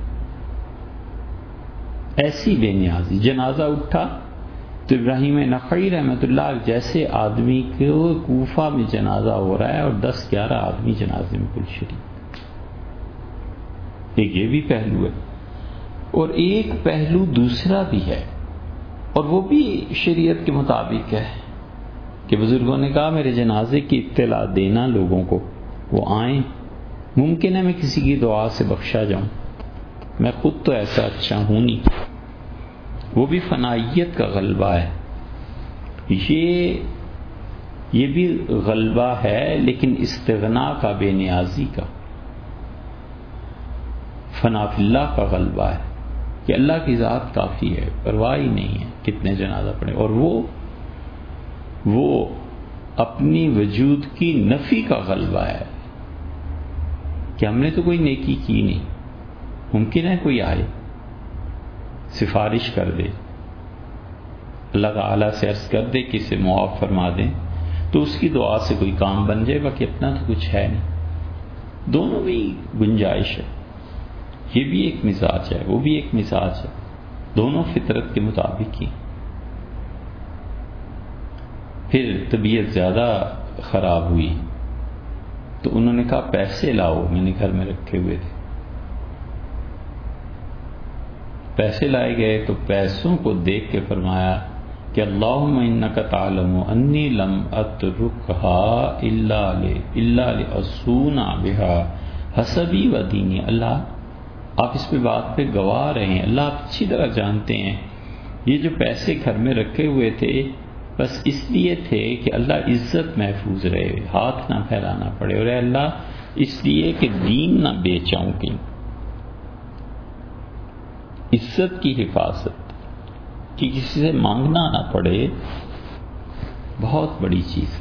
ایسی بے نیازی. جنازہ اٹھا تو ابراہیم نخعی رحمۃ اللہ جیسے آدمی کو کوفہ میں جنازہ ہو رہا ہے اور 10-11 آدمی جنازے میں کل شریک. ایک یہ بھی پہلو ہے. اور ایک پہلو دوسرا بھی ہے، اور وہ بھی شریعت کے مطابق ہے کہ بزرگوں نے کہا میرے جنازے کی اطلاع دینا لوگوں کو، وہ آئیں. ممکن ہے میں کسی کی دعا سے بخشا جاؤں، میں خود تو ایسا اچھا ہوں نہیں. وہ بھی فنائیت کا غلبہ ہے. یہ بھی غلبہ ہے، لیکن استغنا کا، بے نیازی کا. فنا فی اللہ کا غلبہ ہے کہ اللہ کی ذات کافی ہے، پرواہ ہی نہیں ہے کتنے جنازہ پڑھے. اور وہ اپنی وجود کی نفی کا غلبہ ہے کہ ہم نے تو کوئی نیکی کی نہیں. ممکن ہے کوئی آئے سفارش کر دے، اللہ تعالیٰ سے عرض کر دے کہ اسے معاف فرما دیں، تو اس کی دعا سے کوئی کام بن جائے، باقی اپنا تو کچھ ہے نہیں. دونوں بھی گنجائش ہے. یہ بھی ایک مزاج ہے، وہ بھی ایک مزاج ہے. دونوں فطرت کے مطابق ہی. پھر طبیعت زیادہ خراب ہوئی تو انہوں نے کہا پیسے لاؤ، میں نے گھر میں رکھے ہوئے تھے. پیسے لائے گئے تو پیسوں کو دیکھ کے فرمایا کہ اللہم انک تعلم انی لم اترکها الا لاسونا بها حسبی و دینی. اللہ آپ اس پہ بات پہ گواہ رہے ہیں، اللہ آپ اچھی طرح جانتے ہیں یہ جو پیسے گھر میں رکھے ہوئے تھے بس اس لیے تھے کہ اللہ عزت محفوظ رہے، ہاتھ نہ پھیلانا پڑے، اور اے اللہ اس لیے کہ دین نہ بیچاؤں کہیں. عزت کی حفاظت کہ کسی سے مانگنا نہ پڑے، بہت بڑی چیز.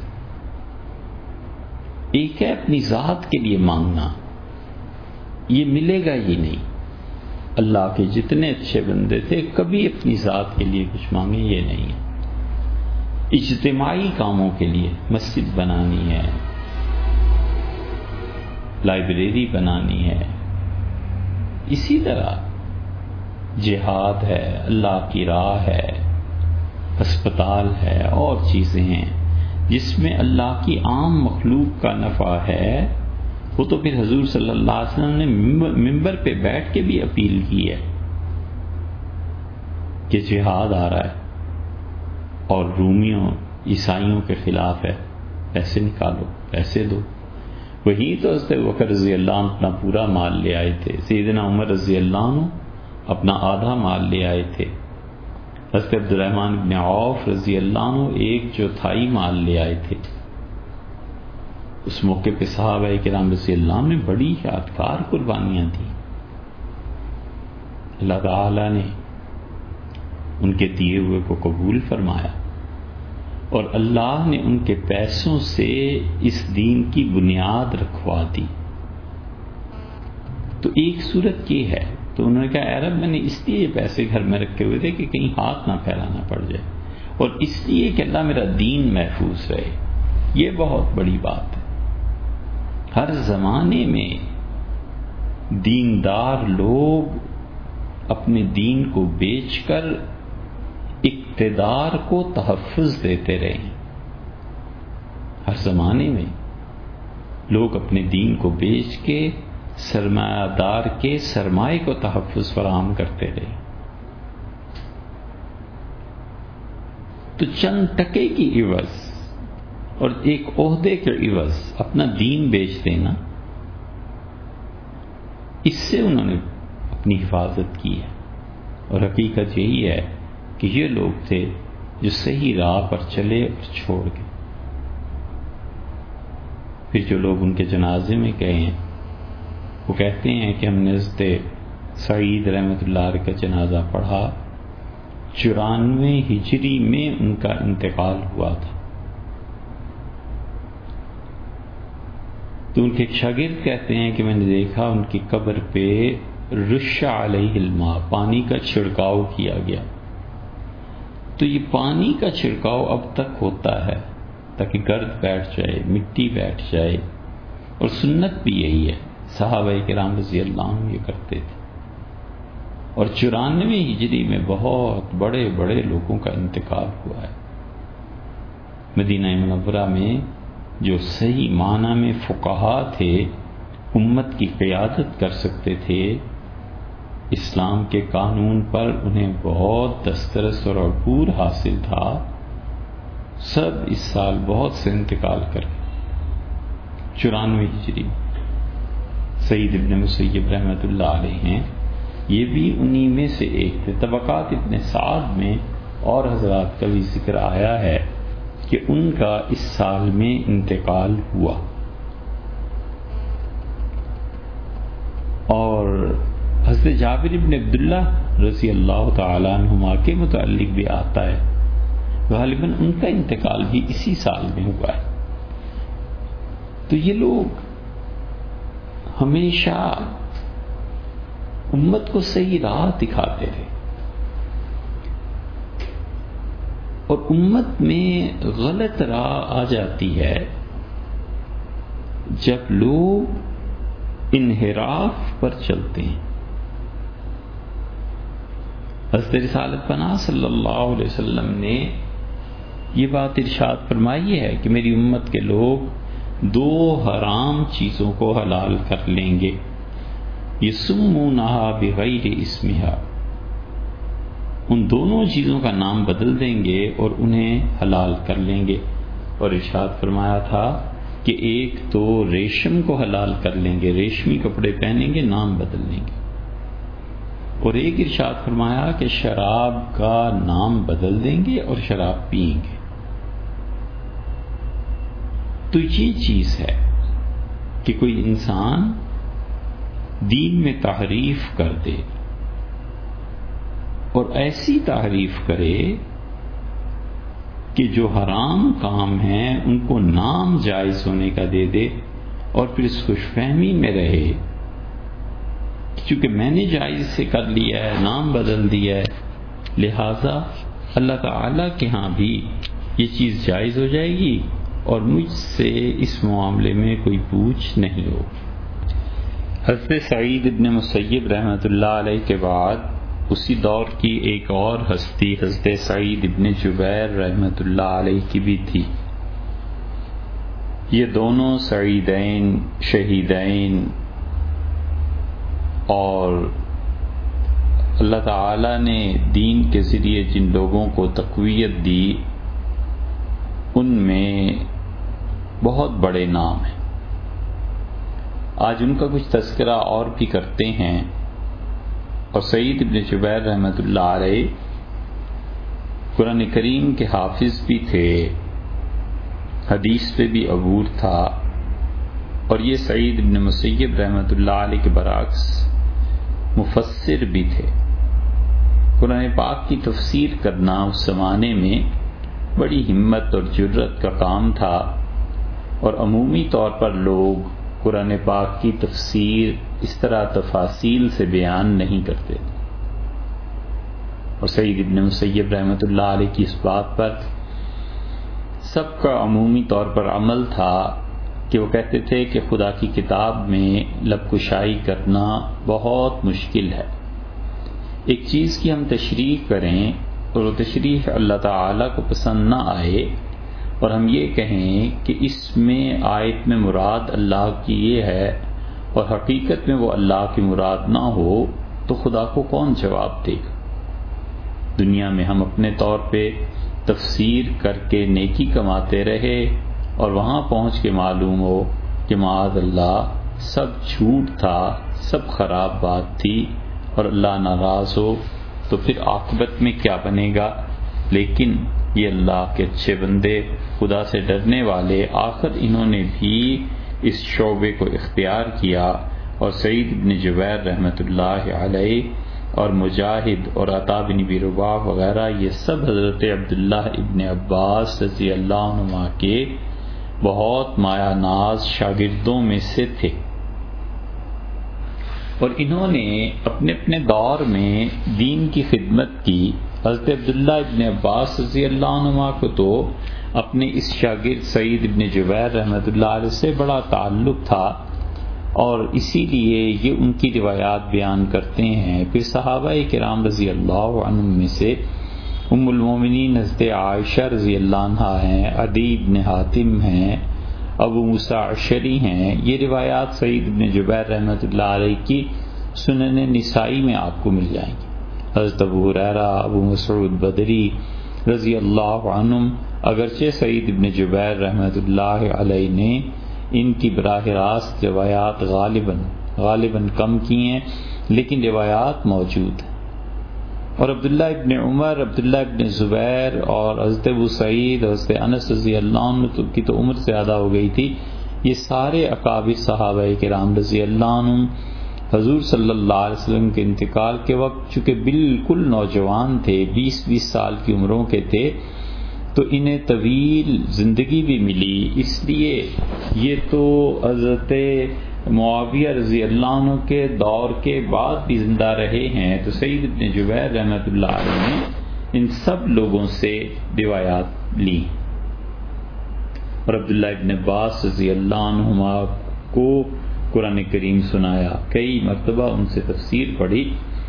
ایک ہے اپنی ذات کے لیے مانگنا، یہ ملے گا ہی نہیں. اللہ کے جتنے اچھے بندے تھے کبھی اپنی ذات کے لیے کچھ مانگے یہ نہیں ہے. اجتماعی کاموں کے لیے مسجد بنانی ہے، لائبریری بنانی ہے، اسی طرح جہاد ہے، اللہ کی راہ ہے، ہسپتال ہے، اور چیزیں ہیں جس میں اللہ کی عام مخلوق کا نفع ہے، وہ تو پھر حضور صلی اللہ علیہ وسلم نے ممبر پہ بیٹھ کے بھی اپیل کی ہے کہ جہاد آ رہا ہے اور رومیوں عیسائیوں کے خلاف ہے، پیسے نکالو، پیسے دو۔ وہی تو حضرت بکر رضی اللہ عنہ اپنا پورا مال لے آئے تھے، سیدنا عمر رضی اللہ عنہ اپنا آدھا مال لے آئے تھے، حضرت عبدالرحمن بن عوف رضی اللہ عنہ 1/4 مال لے آئے تھے۔ اس موقع پہ صحابہ کرام رضی اللہ عنہ نے بڑی یادگار قربانیاں دی۔ اللہ تعالی نے ان کے دیے ہوئے کو قبول فرمایا، اور اللہ نے ان کے پیسوں سے اس دین کی بنیاد رکھوا دی۔ تو ایک صورت یہ ہے، تو انہوں نے کہا اے رب، میں نے اس لیے پیسے گھر میں رکھے ہوئے تھے کہ کہیں ہاتھ نہ پھیلانا پڑ جائے، اور اس لیے کہ اللہ میرا دین محفوظ رہے۔ یہ بہت بڑی بات ہے۔ ہر زمانے میں دیندار لوگ اپنے دین کو بیچ کر اقتدار کو تحفظ دیتے رہے ہیں۔ ہر زمانے میں لوگ اپنے دین کو بیچ کے سرمایہ دار کے سرمایہ کو تحفظ فراہم کرتے رہے۔ تو چند ٹکے کی عوض اور ایک عہدے کے عوض اپنا دین بیچ دینا، اس سے انہوں نے اپنی حفاظت کی ہے۔ اور حقیقت یہی ہے کہ یہ لوگ تھے جو صحیح راہ پر چلے اور چھوڑ گئے۔ پھر جو لوگ ان کے جنازے میں گئے ہیں وہ کہتے ہیں کہ ہم نے حضرت سعید رحمۃ اللہ علیہ کا جنازہ پڑھا، 94 ہجری میں ان کا انتقال ہوا تھا۔ تو ان کے ایک شاگرد کہتے ہیں کہ میں نے دیکھا ان کی قبر پہ رش علیہ الماء، پانی کا چھڑکاؤ کیا گیا۔ تو یہ پانی کا چھڑکاؤ اب تک ہوتا ہے تاکہ گرد بیٹھ جائے، مٹی بیٹھ جائے، اور سنت بھی یہی ہے، صحابہ کرام رضی اللہ عنہ یہ کرتے تھے۔ اور 94 ہجری میں بہت بڑے بڑے لوگوں کا انتقال ہوا ہے۔ مدینہ منورہ میں جو صحیح معنی میں فقہا تھے، امت کی قیادت کر سکتے تھے، اسلام کے قانون پر انہیں بہت دسترس اور عبور حاصل تھا، سب اس سال بہت سے انتقال کر گئے۔ 94 ہجری سعید ابن مسیب رحمۃ اللہ علیہ ہیں، یہ بھی انہی میں سے ایک تھے۔ طبقات ابن سعد میں اور حضرات کا بھی ذکر آیا ہے کہ ان کا اس سال میں انتقال ہوا۔ اور حضرت جابر ابن عبداللہ رضی اللہ تعالیٰ عنہما کے متعلق بھی آتا ہے، غالباً ان کا انتقال بھی اسی سال میں ہوا ہے۔ تو یہ لوگ ہمیشہ امت کو صحیح راہ دکھاتے رہے، اور امت میں غلط راہ آ جاتی ہے جب لوگ انحراف پر چلتے ہیں۔ حضرت رسالت پناہ صلی اللہ علیہ وسلم نے یہ بات ارشاد فرمائی ہے کہ میری امت کے لوگ 2 حرام چیزوں کو حلال کر لیں گے، یسمونہا بغیر اسمہا، ان دونوں چیزوں کا نام بدل دیں گے اور انہیں حلال کر لیں گے۔ اور ارشاد فرمایا تھا کہ ایک تو ریشم کو حلال کر لیں گے، ریشمی کپڑے پہنیں گے، نام بدل لیں گے، اور ایک ارشاد فرمایا کہ شراب کا نام بدل دیں گے اور شراب پئیں گے۔ تو یہ چیز ہے کہ کوئی انسان دین میں تحریف کر دے، اور ایسی تحریف کرے کہ جو حرام کام ہیں ان کو نام جائز ہونے کا دے دے، اور پھر اس خوش فہمی میں رہے چونکہ میں نے جائز سے کر لیا ہے، نام بدل دیا ہے، لہذا اللہ تعالیٰ کے ہاں بھی یہ چیز جائز ہو جائے گی اور مجھ سے اس معاملے میں کوئی پوچھ نہیں ہو۔ حضرت سعید ابن مسیب رحمۃ اللہ علیہ کے بعد اسی دور کی ایک اور ہستی حضرت سعید ابن جبیر رحمۃ اللہ علیہ کی بھی تھی۔ یہ دونوں سعیدین، شہیدین، اور اللہ تعالی نے دین کے ذریعے جن لوگوں کو تقویت دی ان میں بہت بڑے نام ہیں۔ آج ان کا کچھ تذکرہ اور بھی کرتے ہیں۔ اور سعید ابن جبیر رحمۃ اللہ علیہ قرآن کریم کے حافظ بھی تھے، حدیث پہ بھی عبور تھا، اور یہ سعید ابن مسیب رحمۃ اللہ علیہ کے برعکس مفسر بھی تھے۔ قرآن پاک کی تفسیر کرنا اس زمانے میں بڑی ہمت اور جرت کا کام تھا، اور عمومی طور پر لوگ قرآن پاک کی تفسیر اس طرح تفاصیل سے بیان نہیں کرتے، اور سعید ابن مسیب رحمۃ اللہ علیہ کی اس بات پر سب کا عمومی طور پر عمل تھا کہ وہ کہتے تھے کہ خدا کی کتاب میں لب کشائی کرنا بہت مشکل ہے۔ ایک چیز کی ہم تشریح کریں اور وہ تشریح اللہ تعالیٰ کو پسند نہ آئے، اور ہم یہ کہیں کہ اس میں آیت میں مراد اللہ کی یہ ہے اور حقیقت میں وہ اللہ کی مراد نہ ہو، تو خدا کو کون جواب دے گا؟ دنیا میں ہم اپنے طور پہ تفسیر کر کے نیکی کماتے رہے، اور وہاں پہنچ کے معلوم ہو کہ معاذ اللہ سب جھوٹ تھا، سب خراب بات تھی، اور اللہ ناراض ہو، تو پھر عاقبت میں کیا بنے گا؟ لیکن یہ اللہ کے اچھے بندے، خدا سے ڈرنے والے، آخر انہوں نے بھی اس شعبے کو اختیار کیا، اور سعید بن جبیر رحمۃ اللہ علیہ اور مجاہد اور عطا بن ابی رباح وغیرہ یہ سب حضرت عبداللہ ابن عباس رضی اللہ عنہما کے بہت مایہ ناز شاگردوں میں سے تھے، اور انہوں نے اپنے اپنے دور میں دین کی خدمت کی۔ حضرت عبداللہ ابن عباس رضی اللہ عنہما کو تو اپنے اس شاگرد سعید ابن جبیر رحمۃ اللہ علیہ سے بڑا تعلق تھا، اور اسی لیے یہ ان کی روایات بیان کرتے ہیں۔ پھر صحابہ کرام رضی اللہ عنہم میں سے ام المومنین حضرت عائشہ رضی اللہ عنہا ہیں، عدی بن حاتم ہیں، ابو موسیٰ اشعری ہیں۔ یہ روایات سعید بن جبیر رحمۃ اللہ علیہ کی سنن نسائی میں آپ کو مل جائیں گی۔ حضرت ابو ہریرہ، ابو مسعود بدری رضی اللہ عنہم، اگرچہ سعید بن جبیر رحمۃ اللہ علیہ نے ان کی براہ راست روایات غالباً کم کی ہیں، لیکن روایات موجود ہیں۔ اور عبداللہ ابن عمر، عبداللہ ابن زبیر اور حضرت ابو سعید، حضرت انس رضی اللہ عنہ کی تو عمر زیادہ ہو گئی تھی، یہ سارے اکابر صحابہ کرام رضی اللہ عنہم حضور صلی اللہ علیہ وسلم کے انتقال کے وقت چونکہ بالکل نوجوان تھے، 20 سال کی عمروں کے تھے، تو انہیں طویل زندگی بھی ملی، اس لیے یہ تو حضرت معاویہ رضی اللہ عنہ کے دور کے بعد بھی زندہ رہے ہیں۔ تو سعید بن جبیر رحمۃ اللہ علیہ نے ان سب لوگوں سے روایات لی، اور عبداللہ ابن عباس رضی اللہ عنہما کو قرآن کریم سنایا، کئی مرتبہ ان سے تفسیر پڑھی۔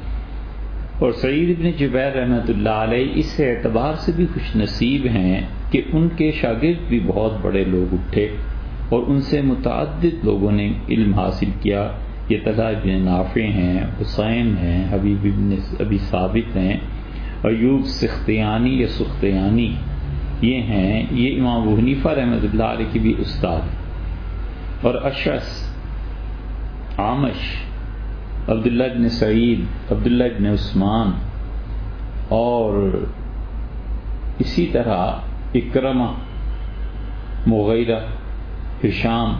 اور سعید بن جبیر رحمۃ اللہ علیہ اس اعتبار سے بھی خوش نصیب ہیں کہ ان کے شاگرد بھی بہت بڑے لوگ اٹھے، اور ان سے متعدد لوگوں نے علم حاصل کیا۔ یہ طلحہ بن نافع ہیں، حسین ہیں، حبیب بن ابی ثابت ہیں، ایوب سختیانی یا سختیانی یہ ہیں، یہ امام ابو حنیفہ رحمۃ اللہ علیہ کی بھی استاد، اور اشعث، عامش، عبداللہ بن سعید، عبداللہ بن عثمان، اور اسی طرح اکرمہ، مغیرہ، ہشام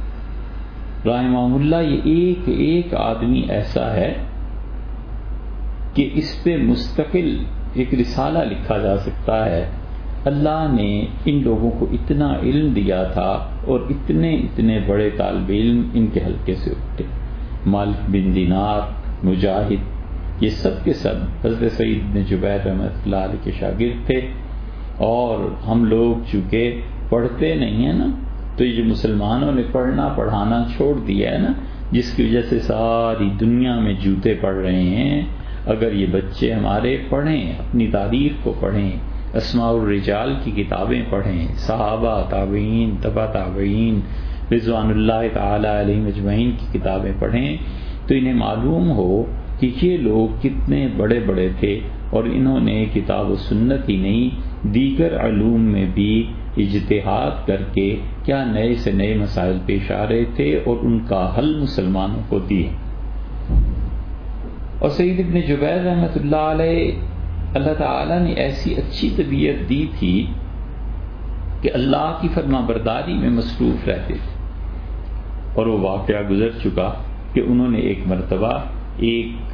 رحمہ اللہ۔ یہ ایک آدمی ایسا ہے کہ اس پہ مستقل ایک رسالہ لکھا جا سکتا ہے۔ اللہ نے ان لوگوں کو اتنا علم دیا تھا، اور اتنے بڑے طالب علم ان کے حلقے سے اٹھے۔ مالک بن دینار، مجاہد، یہ سب کے سب حضرت سعید بن جبیر رحمۃ اللہ علیہ کے شاگرد تھے، اور ہم لوگ چونکہ پڑھتے نہیں ہیں نا، تو یہ جو مسلمانوں نے پڑھنا پڑھانا چھوڑ دیا ہے نا، جس کی وجہ سے ساری دنیا میں جوتے پڑ رہے ہیں، اگر یہ بچے ہمارے پڑھیں، اپنی تاریخ کو پڑھیں، اسماء الرجال کی کتابیں پڑھیں، صحابہ، تابعین، تبع تابعین رضوان اللہ تعالی علیہم اجمعین کی کتابیں پڑھیں، تو انہیں معلوم ہو کہ یہ لوگ کتنے بڑے بڑے تھے، اور انہوں نے کتاب و سنت ہی نہیں دیگر علوم میں بھی اجتہاد کر کے کیا نئے سے نئے مسائل پیش آ رہے تھے اور ان کا حل مسلمانوں کو دیے۔ اور سعید ابن جبیر رحمۃ اللہ علیہ، اللہ تعالیٰ نے ایسی اچھی طبیعت دی تھی کہ اللہ کی فرما برداری میں مصروف رہتے تھے، اور وہ واقعہ گزر چکا کہ انہوں نے ایک مرتبہ ایک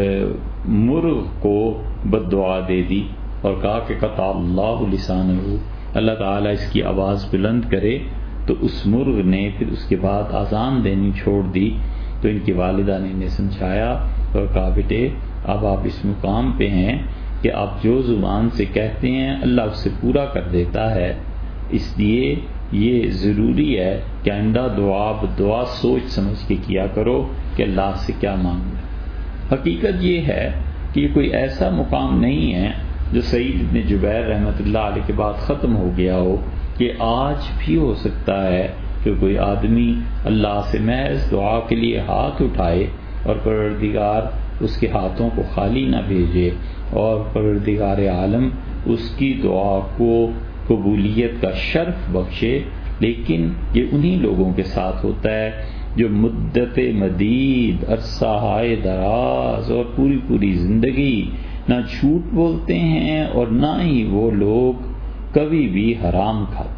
مرغ کو بد دعا دے دی اور کہا کہ قطع اللہ لسانہ، اللہ تعالیٰ اس کی آواز بلند کرے، تو اس مرغ نے پھر اس کے بعد اذان دینی چھوڑ دی۔ تو ان کی والدہ نے انہیں سمجھایا اور کہا بیٹے اب آپ اس مقام پہ ہیں کہ آپ جو زبان سے کہتے ہیں اللہ اس سے پورا کر دیتا ہے، اس لیے یہ ضروری ہے کہ آئندہ دعا سوچ سمجھ کے کیا کرو کہ اللہ سے کیا مانگنا۔ حقیقت یہ ہے کہ یہ کوئی ایسا مقام نہیں ہے جو سعید ابن جبیر رحمۃ اللہ علیہ کے بعد ختم ہو گیا ہو، کہ آج بھی ہو سکتا ہے کہ کوئی آدمی اللہ سے محض دعا کے لیے ہاتھ اٹھائے اور پروردگار اس کے ہاتھوں کو خالی نہ بھیجے، اور پروردگار عالم اس کی دعا کو قبولیت کا شرف بخشے، لیکن یہ انہی لوگوں کے ساتھ ہوتا ہے جو مدت مدید، عرصہ ہائے دراز اور پوری زندگی نہ جھوٹ بولتے ہیں اور نہ ہی وہ لوگ کبھی بھی حرام کھاتے۔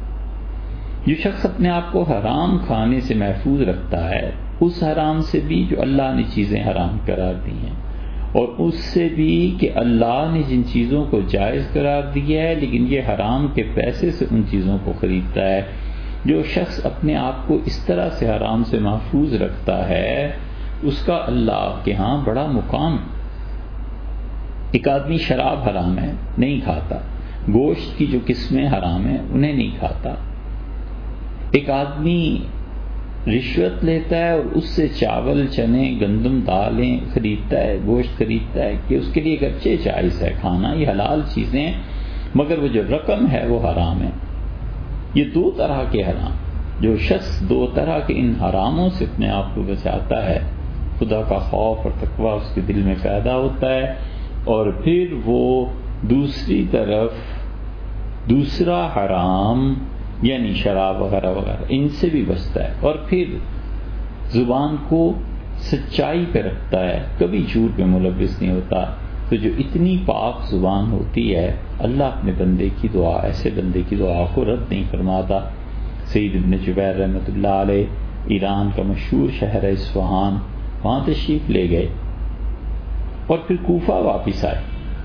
جو شخص اپنے آپ کو حرام کھانے سے محفوظ رکھتا ہے، اس حرام سے بھی جو اللہ نے چیزیں حرام قرار دی ہیں، اور اس سے بھی کہ اللہ نے جن چیزوں کو جائز قرار دیا ہے لیکن یہ حرام کے پیسے سے ان چیزوں کو خریدتا ہے، جو شخص اپنے آپ کو اس طرح سے حرام سے محفوظ رکھتا ہے اس کا اللہ کے ہاں بڑا مقام۔ ایک آدمی شراب حرام ہے نہیں کھاتا، گوشت کی جو قسمیں حرام ہیں انہیں نہیں کھاتا، ایک آدمی رشوت لیتا ہے اور اس سے چاول، چنے، گندم، دالیں خریدتا ہے، گوشت خریدتا ہے کہ اس کے لیے اگرچہ جائز ہے کھانا، یہ حلال چیزیں ہیں، مگر وہ جو رقم ہے وہ حرام ہے۔ یہ دو طرح کے حرام، جو شخص دو طرح کے ان حراموں سے اپنے آپ کو بچاتا ہے، خدا کا خوف اور تقوی اس کے دل میں پیدا ہوتا ہے، اور پھر وہ دوسری طرف دوسرا حرام یعنی شراب وغیرہ وغیرہ ان سے بھی بچتا ہے، اور پھر زبان کو سچائی پہ رکھتا ہے، کبھی جھوٹ میں ملوث نہیں ہوتا۔ تو جو اتنی پاک زبان ہوتی ہے، اللہ اپنے بندے کی دعا، ایسے بندے کی دعا کو رد نہیں فرماتا۔ سعید ابن جبیر رحمۃ اللہ علیہ ایران کا مشہور شہر ہے اصفہان، وہاں تشریف لے گئے اور پھر کوفہ واپس آئے۔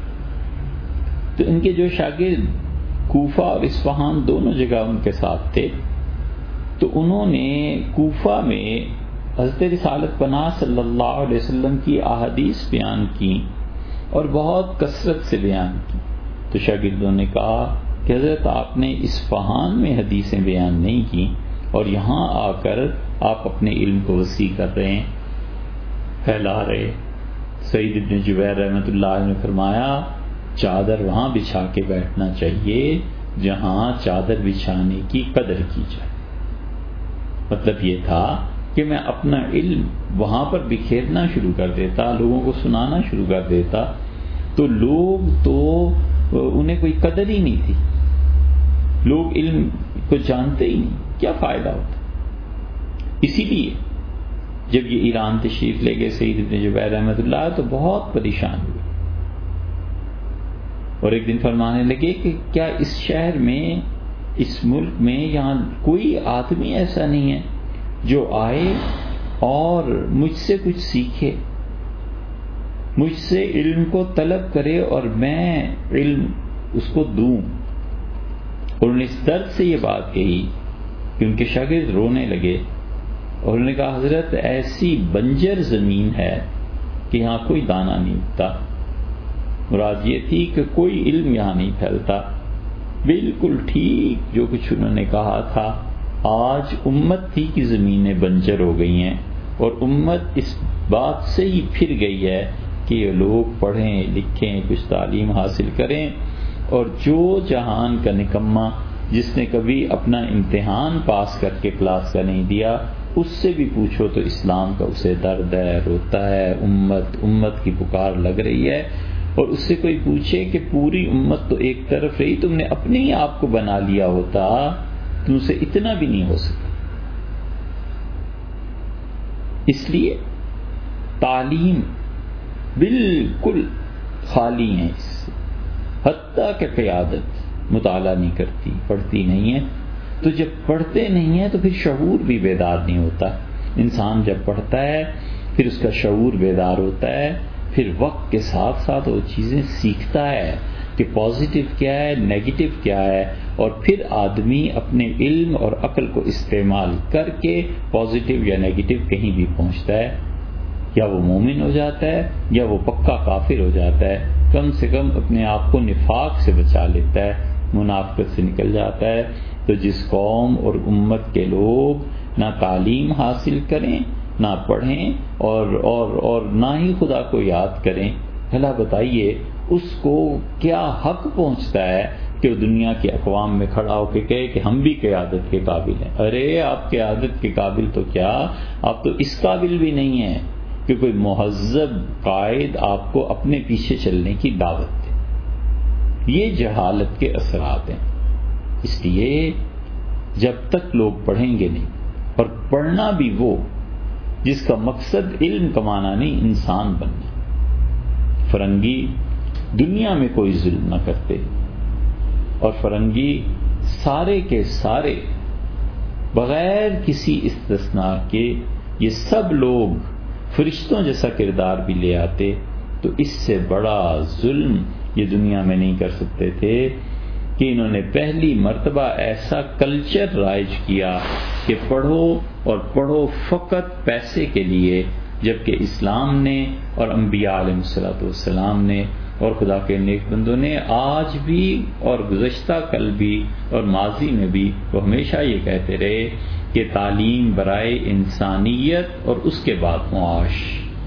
تو ان کے جو شاگرد کوفہ اور اصفہان دونوں جگہ ان کے ساتھ تھے، تو انہوں نے کوفہ میں حضرت رسالت پناہ صلی اللہ علیہ وسلم کی احادیث بیان کی اور بہت کثرت سے بیان کی۔ تو شاگردوں نے کہا کہ حضرت آپ نے اصفہان میں حدیثیں بیان نہیں کی اور یہاں آ کر آپ اپنے علم کو وسیع کر رہے ہیں، پھیلا رہے۔ سعید ابن جبیر رحمۃ اللہ علیہ نے فرمایا چادر وہاں بچھا کے بیٹھنا چاہیے جہاں چادر بچھانے کی قدر کی جائے۔ مطلب یہ تھا کہ میں اپنا علم وہاں پر بکھیرنا شروع کر دیتا، لوگوں کو سنانا شروع کر دیتا، تو لوگ تو انہیں کوئی قدر ہی نہیں تھی، لوگ علم کو جانتے ہی نہیں، کیا فائدہ ہوتا۔ اسی لیے جب یہ ایران تشریف لے گئے سعید ابن جبیر رحمۃ اللہ تو بہت پریشان ہوئے، اور ایک دن فرمانے لگے کہ کیا اس شہر میں، اس ملک میں یہاں کوئی آدمی ایسا نہیں ہے جو آئے اور مجھ سے کچھ سیکھے، مجھ سے علم کو طلب کرے اور میں علم اس کو دوں۔ اور انہوں نے اس درد سے یہ بات کہی کہ ان کے شاگرد رونے لگے، اور انہوں نے کہا حضرت ایسی بنجر زمین ہے کہ یہاں کوئی دانہ نہیں اگتا۔ مراد یہ تھی کہ کوئی علم یہاں نہیں پھیلتا، بالکل ٹھیک جو کچھ انہوں نے کہا تھا. آج امت ہی کی زمینیں بنجر ہو گئی ہیں اور امت اس بات سے ہی پھر گئی ہے کہ یہ لوگ پڑھیں لکھیں کچھ تعلیم حاصل کریں، اور جو جہان کا نکمہ جس نے کبھی اپنا امتحان پاس کر کے کلاس کا نہیں دیا، اس سے بھی پوچھو تو اسلام کا اسے درد ہے، روتا ہے، امت کی پکار لگ رہی ہے. اور اس سے کوئی پوچھے کہ پوری امت تو ایک طرف رہی، تم نے اپنے ہی آپ کو بنا لیا ہوتا، تم سے اتنا بھی نہیں ہو سکتا. اس لیے تعلیم بالکل خالی ہیں اس سے، حتیٰ کہ قیادت مطالعہ نہیں کرتی، پڑھتی نہیں ہے. تو جب پڑھتے نہیں ہیں تو پھر شعور بھی بیدار نہیں ہوتا. انسان جب پڑھتا ہے پھر اس کا شعور بیدار ہوتا ہے، پھر وقت کے ساتھ ساتھ وہ چیزیں سیکھتا ہے کہ پازیٹیو کیا ہے، نیگیٹو کیا ہے، اور پھر آدمی اپنے علم اور عقل کو استعمال کر کے پازیٹیو یا نیگیٹو کہیں بھی پہنچتا ہے. یا وہ مومن ہو جاتا ہے یا وہ پکا کافر ہو جاتا ہے، کم سے کم اپنے آپ کو نفاق سے بچا لیتا ہے، منافقت سے نکل جاتا ہے. تو جس قوم اور امت کے لوگ نہ تعلیم حاصل کریں، نہ پڑھیں اور نہ ہی خدا کو یاد کریں، بھلا بتائیے اس کو کیا حق پہنچتا ہے کہ وہ دنیا کے اقوام میں کھڑا ہو کے کہے کہ ہم بھی قیادت کے قابل ہیں؟ ارے آپ قیادت کے قابل تو کیا، آپ تو اس قابل بھی نہیں ہیں کہ کوئی مہذب قائد آپ کو اپنے پیچھے چلنے کی دعوت دے. یہ جہالت کے اثرات ہیں. اس لیے جب تک لوگ پڑھیں گے نہیں، اور پڑھنا بھی وہ جس کا مقصد علم کمانا نہیں، انسان بننا. فرنگی دنیا میں کوئی ظلم نہ کرتے، اور فرنگی سارے کے سارے بغیر کسی استثناء کے یہ سب لوگ فرشتوں جیسا کردار بھی لے آتے تو اس سے بڑا ظلم یہ دنیا میں نہیں کر سکتے تھے کہ انہوں نے پہلی مرتبہ ایسا کلچر رائج کیا کہ پڑھو اور پڑھو فقط پیسے کے لیے، جبکہ اسلام نے اور انبیاء علیہ السلام نے اور خدا کے نیک بندوں نے آج بھی اور گزشتہ کل بھی اور ماضی میں بھی وہ ہمیشہ یہ کہتے رہے کہ تعلیم برائے انسانیت اور اس کے بعد معاش.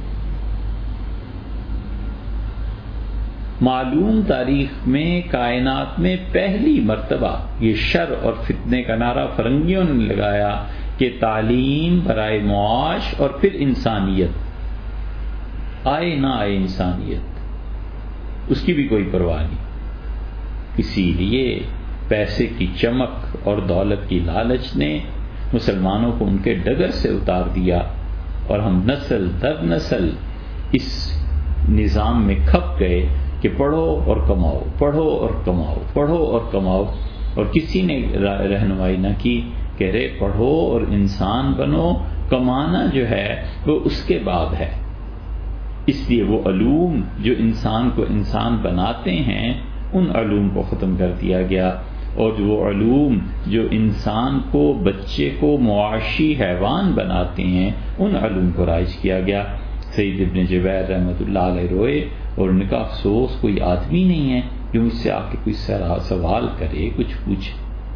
معلوم تاریخ میں کائنات میں پہلی مرتبہ یہ شر اور فتنے کا نعرہ فرنگیوں نے لگایا کہ تعلیم برائے معاش اور پھر انسانیت. آئے نہ آئے انسانیت اس کی بھی کوئی پرواہ نہیں. اسی لیے پیسے کی چمک اور دولت کی لالچ نے مسلمانوں کو ان کے ڈگر سے اتار دیا، اور ہم نسل در نسل اس نظام میں کھپ گئے کہ پڑھو اور کماؤ، پڑھو اور کماؤ، پڑھو اور کماؤ. اور کسی نے رہنمائی نہ کی کہ رے پڑھو اور انسان بنو، کمانا جو ہے وہ اس کے بعد ہے. اس لیے وہ علوم جو انسان کو انسان بناتے ہیں ان علوم کو ختم کر دیا گیا، اور وہ علوم جو انسان کو، بچے کو معاشی حیوان بناتے ہیں ان علوم کو رائج کیا گیا. سید ابن جبیر رحمۃ اللہ علیہ روئے اور ان کا افسوس کوئی آدمی نہیں ہے جو مجھ سے آ کے کوئی سوال کرے، کچھ پوچھے.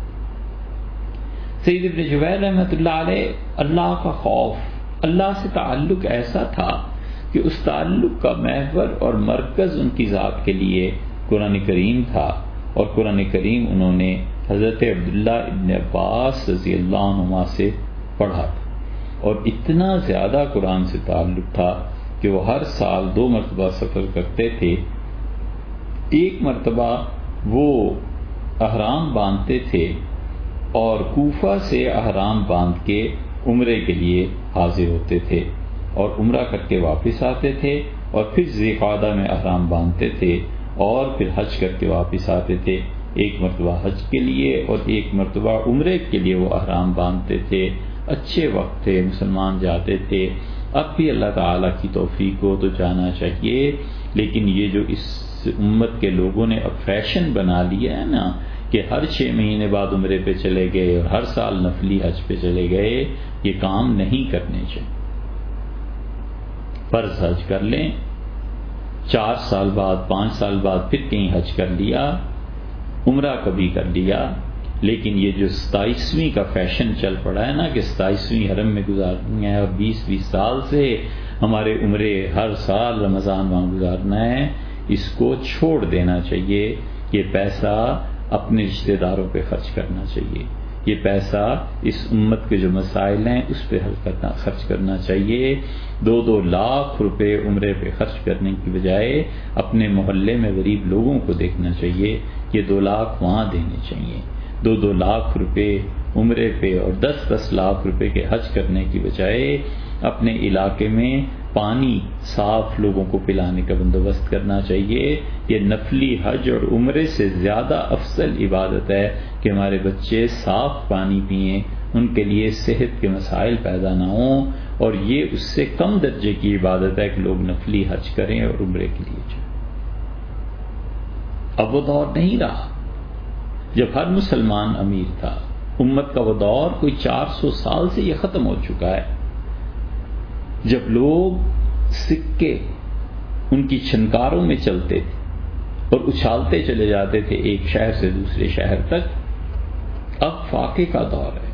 سید ابن جبیر رحمۃ اللہ علیہ اللہ کا خوف، اللہ سے تعلق ایسا تھا کہ اس تعلق کا محور اور مرکز ان کی ذات کے لیے قرآن کریم تھا، اور قرآن کریم انہوں نے حضرت عبداللہ ابن عباس رضی اللہ عنہما سے پڑھا تھا، اور اتنا زیادہ قرآن سے تعلق تھا کہ وہ ہر سال 2 مرتبہ سفر کرتے تھے. ایک مرتبہ وہ احرام باندھتے تھے اور کوفہ سے احرام باندھ کے عمرے کے لیے حاضر ہوتے تھے اور عمرہ کر کے واپس آتے تھے، اور پھر ذی قعدہ میں احرام باندھتے تھے اور پھر حج کر کے واپس آتے تھے. ایک مرتبہ حج کے لیے اور ایک مرتبہ عمرے کے لیے وہ احرام باندھتے تھے. اچھے وقت تھے، مسلمان جاتے تھے. اب بھی اللہ تعالیٰ کی توفیق ہو تو جانا چاہیے، لیکن یہ جو اس امت کے لوگوں نے اب فیشن بنا لیا ہے نا کہ ہر 6 مہینے بعد عمرے پہ چلے گئے اور ہر سال نفلی حج پہ چلے گئے، یہ کام نہیں کرنے چاہیے. فرض حج کر لیں، 4 سال بعد 5 سال بعد پھر کہیں حج کر لیا، عمرہ کبھی کر لیا، لیکن یہ جو 27ویں کا فیشن چل پڑا ہے نا کہ 27ویں حرم میں گزارنی ہے اور 20 سال سے ہمارے عمرے ہر سال رمضان وہاں گزارنا ہے، اس کو چھوڑ دینا چاہیے۔ یہ پیسہ اپنے رشتہ داروں پہ خرچ کرنا چاہیے، یہ پیسہ اس امت کے جو مسائل ہیں اس پہ خرچ کرنا چاہیے۔ 2 لاکھ روپے عمرے پہ خرچ کرنے کی بجائے اپنے محلے میں غریب لوگوں کو دیکھنا چاہیے، یہ 2 لاکھ وہاں دینے چاہیے۔ 2 لاکھ روپے عمرے پہ اور 10 لاکھ روپے کے حج کرنے کی بجائے اپنے علاقے میں پانی صاف لوگوں کو پلانے کا بندوبست کرنا چاہیے۔ یہ نفلی حج اور عمرے سے زیادہ افضل عبادت ہے کہ ہمارے بچے صاف پانی پئیں، ان کے لیے صحت کے مسائل پیدا نہ ہوں، اور یہ اس سے کم درجے کی عبادت ہے کہ لوگ نفلی حج کریں اور عمرے کے لیے جائیں۔ اب وہ دور نہیں رہا جب ہر مسلمان امیر تھا، امت کا وہ دور کوئی 400 سال سے یہ ختم ہو چکا ہے، جب لوگ سکے ان کی چھنکاروں میں چلتے تھے اور اچھالتے چلے جاتے تھے ایک شہر سے دوسرے شہر تک۔ اب فاقے کا دور ہے،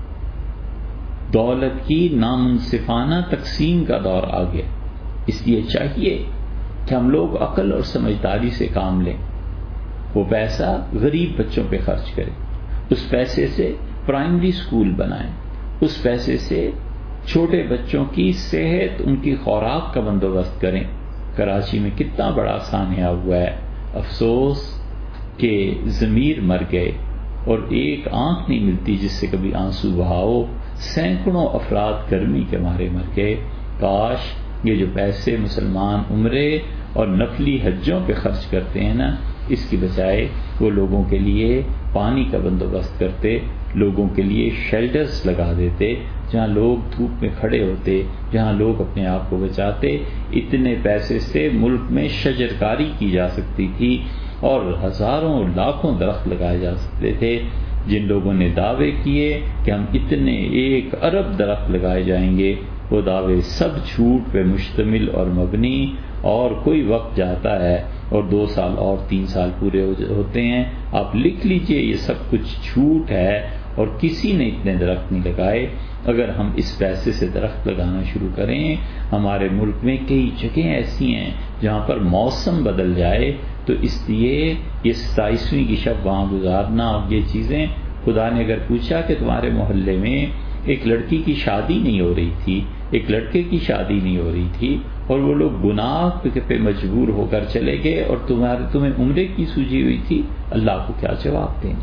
دولت کی نامنصفانہ تقسیم کا دور آ گیا، اس لیے چاہیے کہ ہم لوگ عقل اور سمجھداری سے کام لیں، وہ پیسہ غریب بچوں پہ خرچ کریں، اس پیسے سے پرائمری سکول بنائیں، اس پیسے سے چھوٹے بچوں کی صحت، ان کی خوراک کا بندوبست کریں۔ کراچی میں کتنا بڑا سانحہ ہوا ہے، افسوس کہ ضمیر مر گئے اور ایک آنکھ نہیں ملتی جس سے کبھی آنسو بہاؤ، سینکڑوں افراد گرمی کے مارے مر گئے۔ کاش یہ جو پیسے مسلمان عمرے اور نفلی حجوں پہ خرچ کرتے ہیں نا، اس کی بجائے وہ لوگوں کے لیے پانی کا بندوبست کرتے، لوگوں کے لیے شیلٹرز لگا دیتے جہاں لوگ دھوپ میں کھڑے ہوتے، جہاں لوگ اپنے آپ کو بچاتے۔ اتنے پیسے سے ملک میں شجرکاری کی جا سکتی تھی اور ہزاروں لاکھوں درخت لگائے جا سکتے تھے۔ جن لوگوں نے دعوے کیے کہ ہم اتنے 1 ارب درخت لگائے جائیں گے، وہ دعوے سب جھوٹ پہ مشتمل اور مبنی، اور کوئی وقت جاتا ہے اور 2 سال اور 3 سال پورے ہوتے ہیں، آپ لکھ لیجئے یہ سب کچھ جھوٹ ہے اور کسی نے اتنے درخت نہیں لگائے۔ اگر ہم اس پیسے سے درخت لگانا شروع کریں، ہمارے ملک میں کئی جگہیں ایسی ہیں جہاں پر موسم بدل جائے، تو اس لیے یہ 27ویں کی شب وہاں گزارنا اور یہ چیزیں، خدا نے اگر پوچھا کہ تمہارے محلے میں ایک لڑکی کی شادی نہیں ہو رہی تھی، ایک لڑکے کی شادی نہیں ہو رہی تھی، اور وہ لوگ گناہ پہ مجبور ہو کر چلے گئے اور تمہیں عمرے کی سوجی ہوئی تھی، اللہ کو کیا جواب دینا؟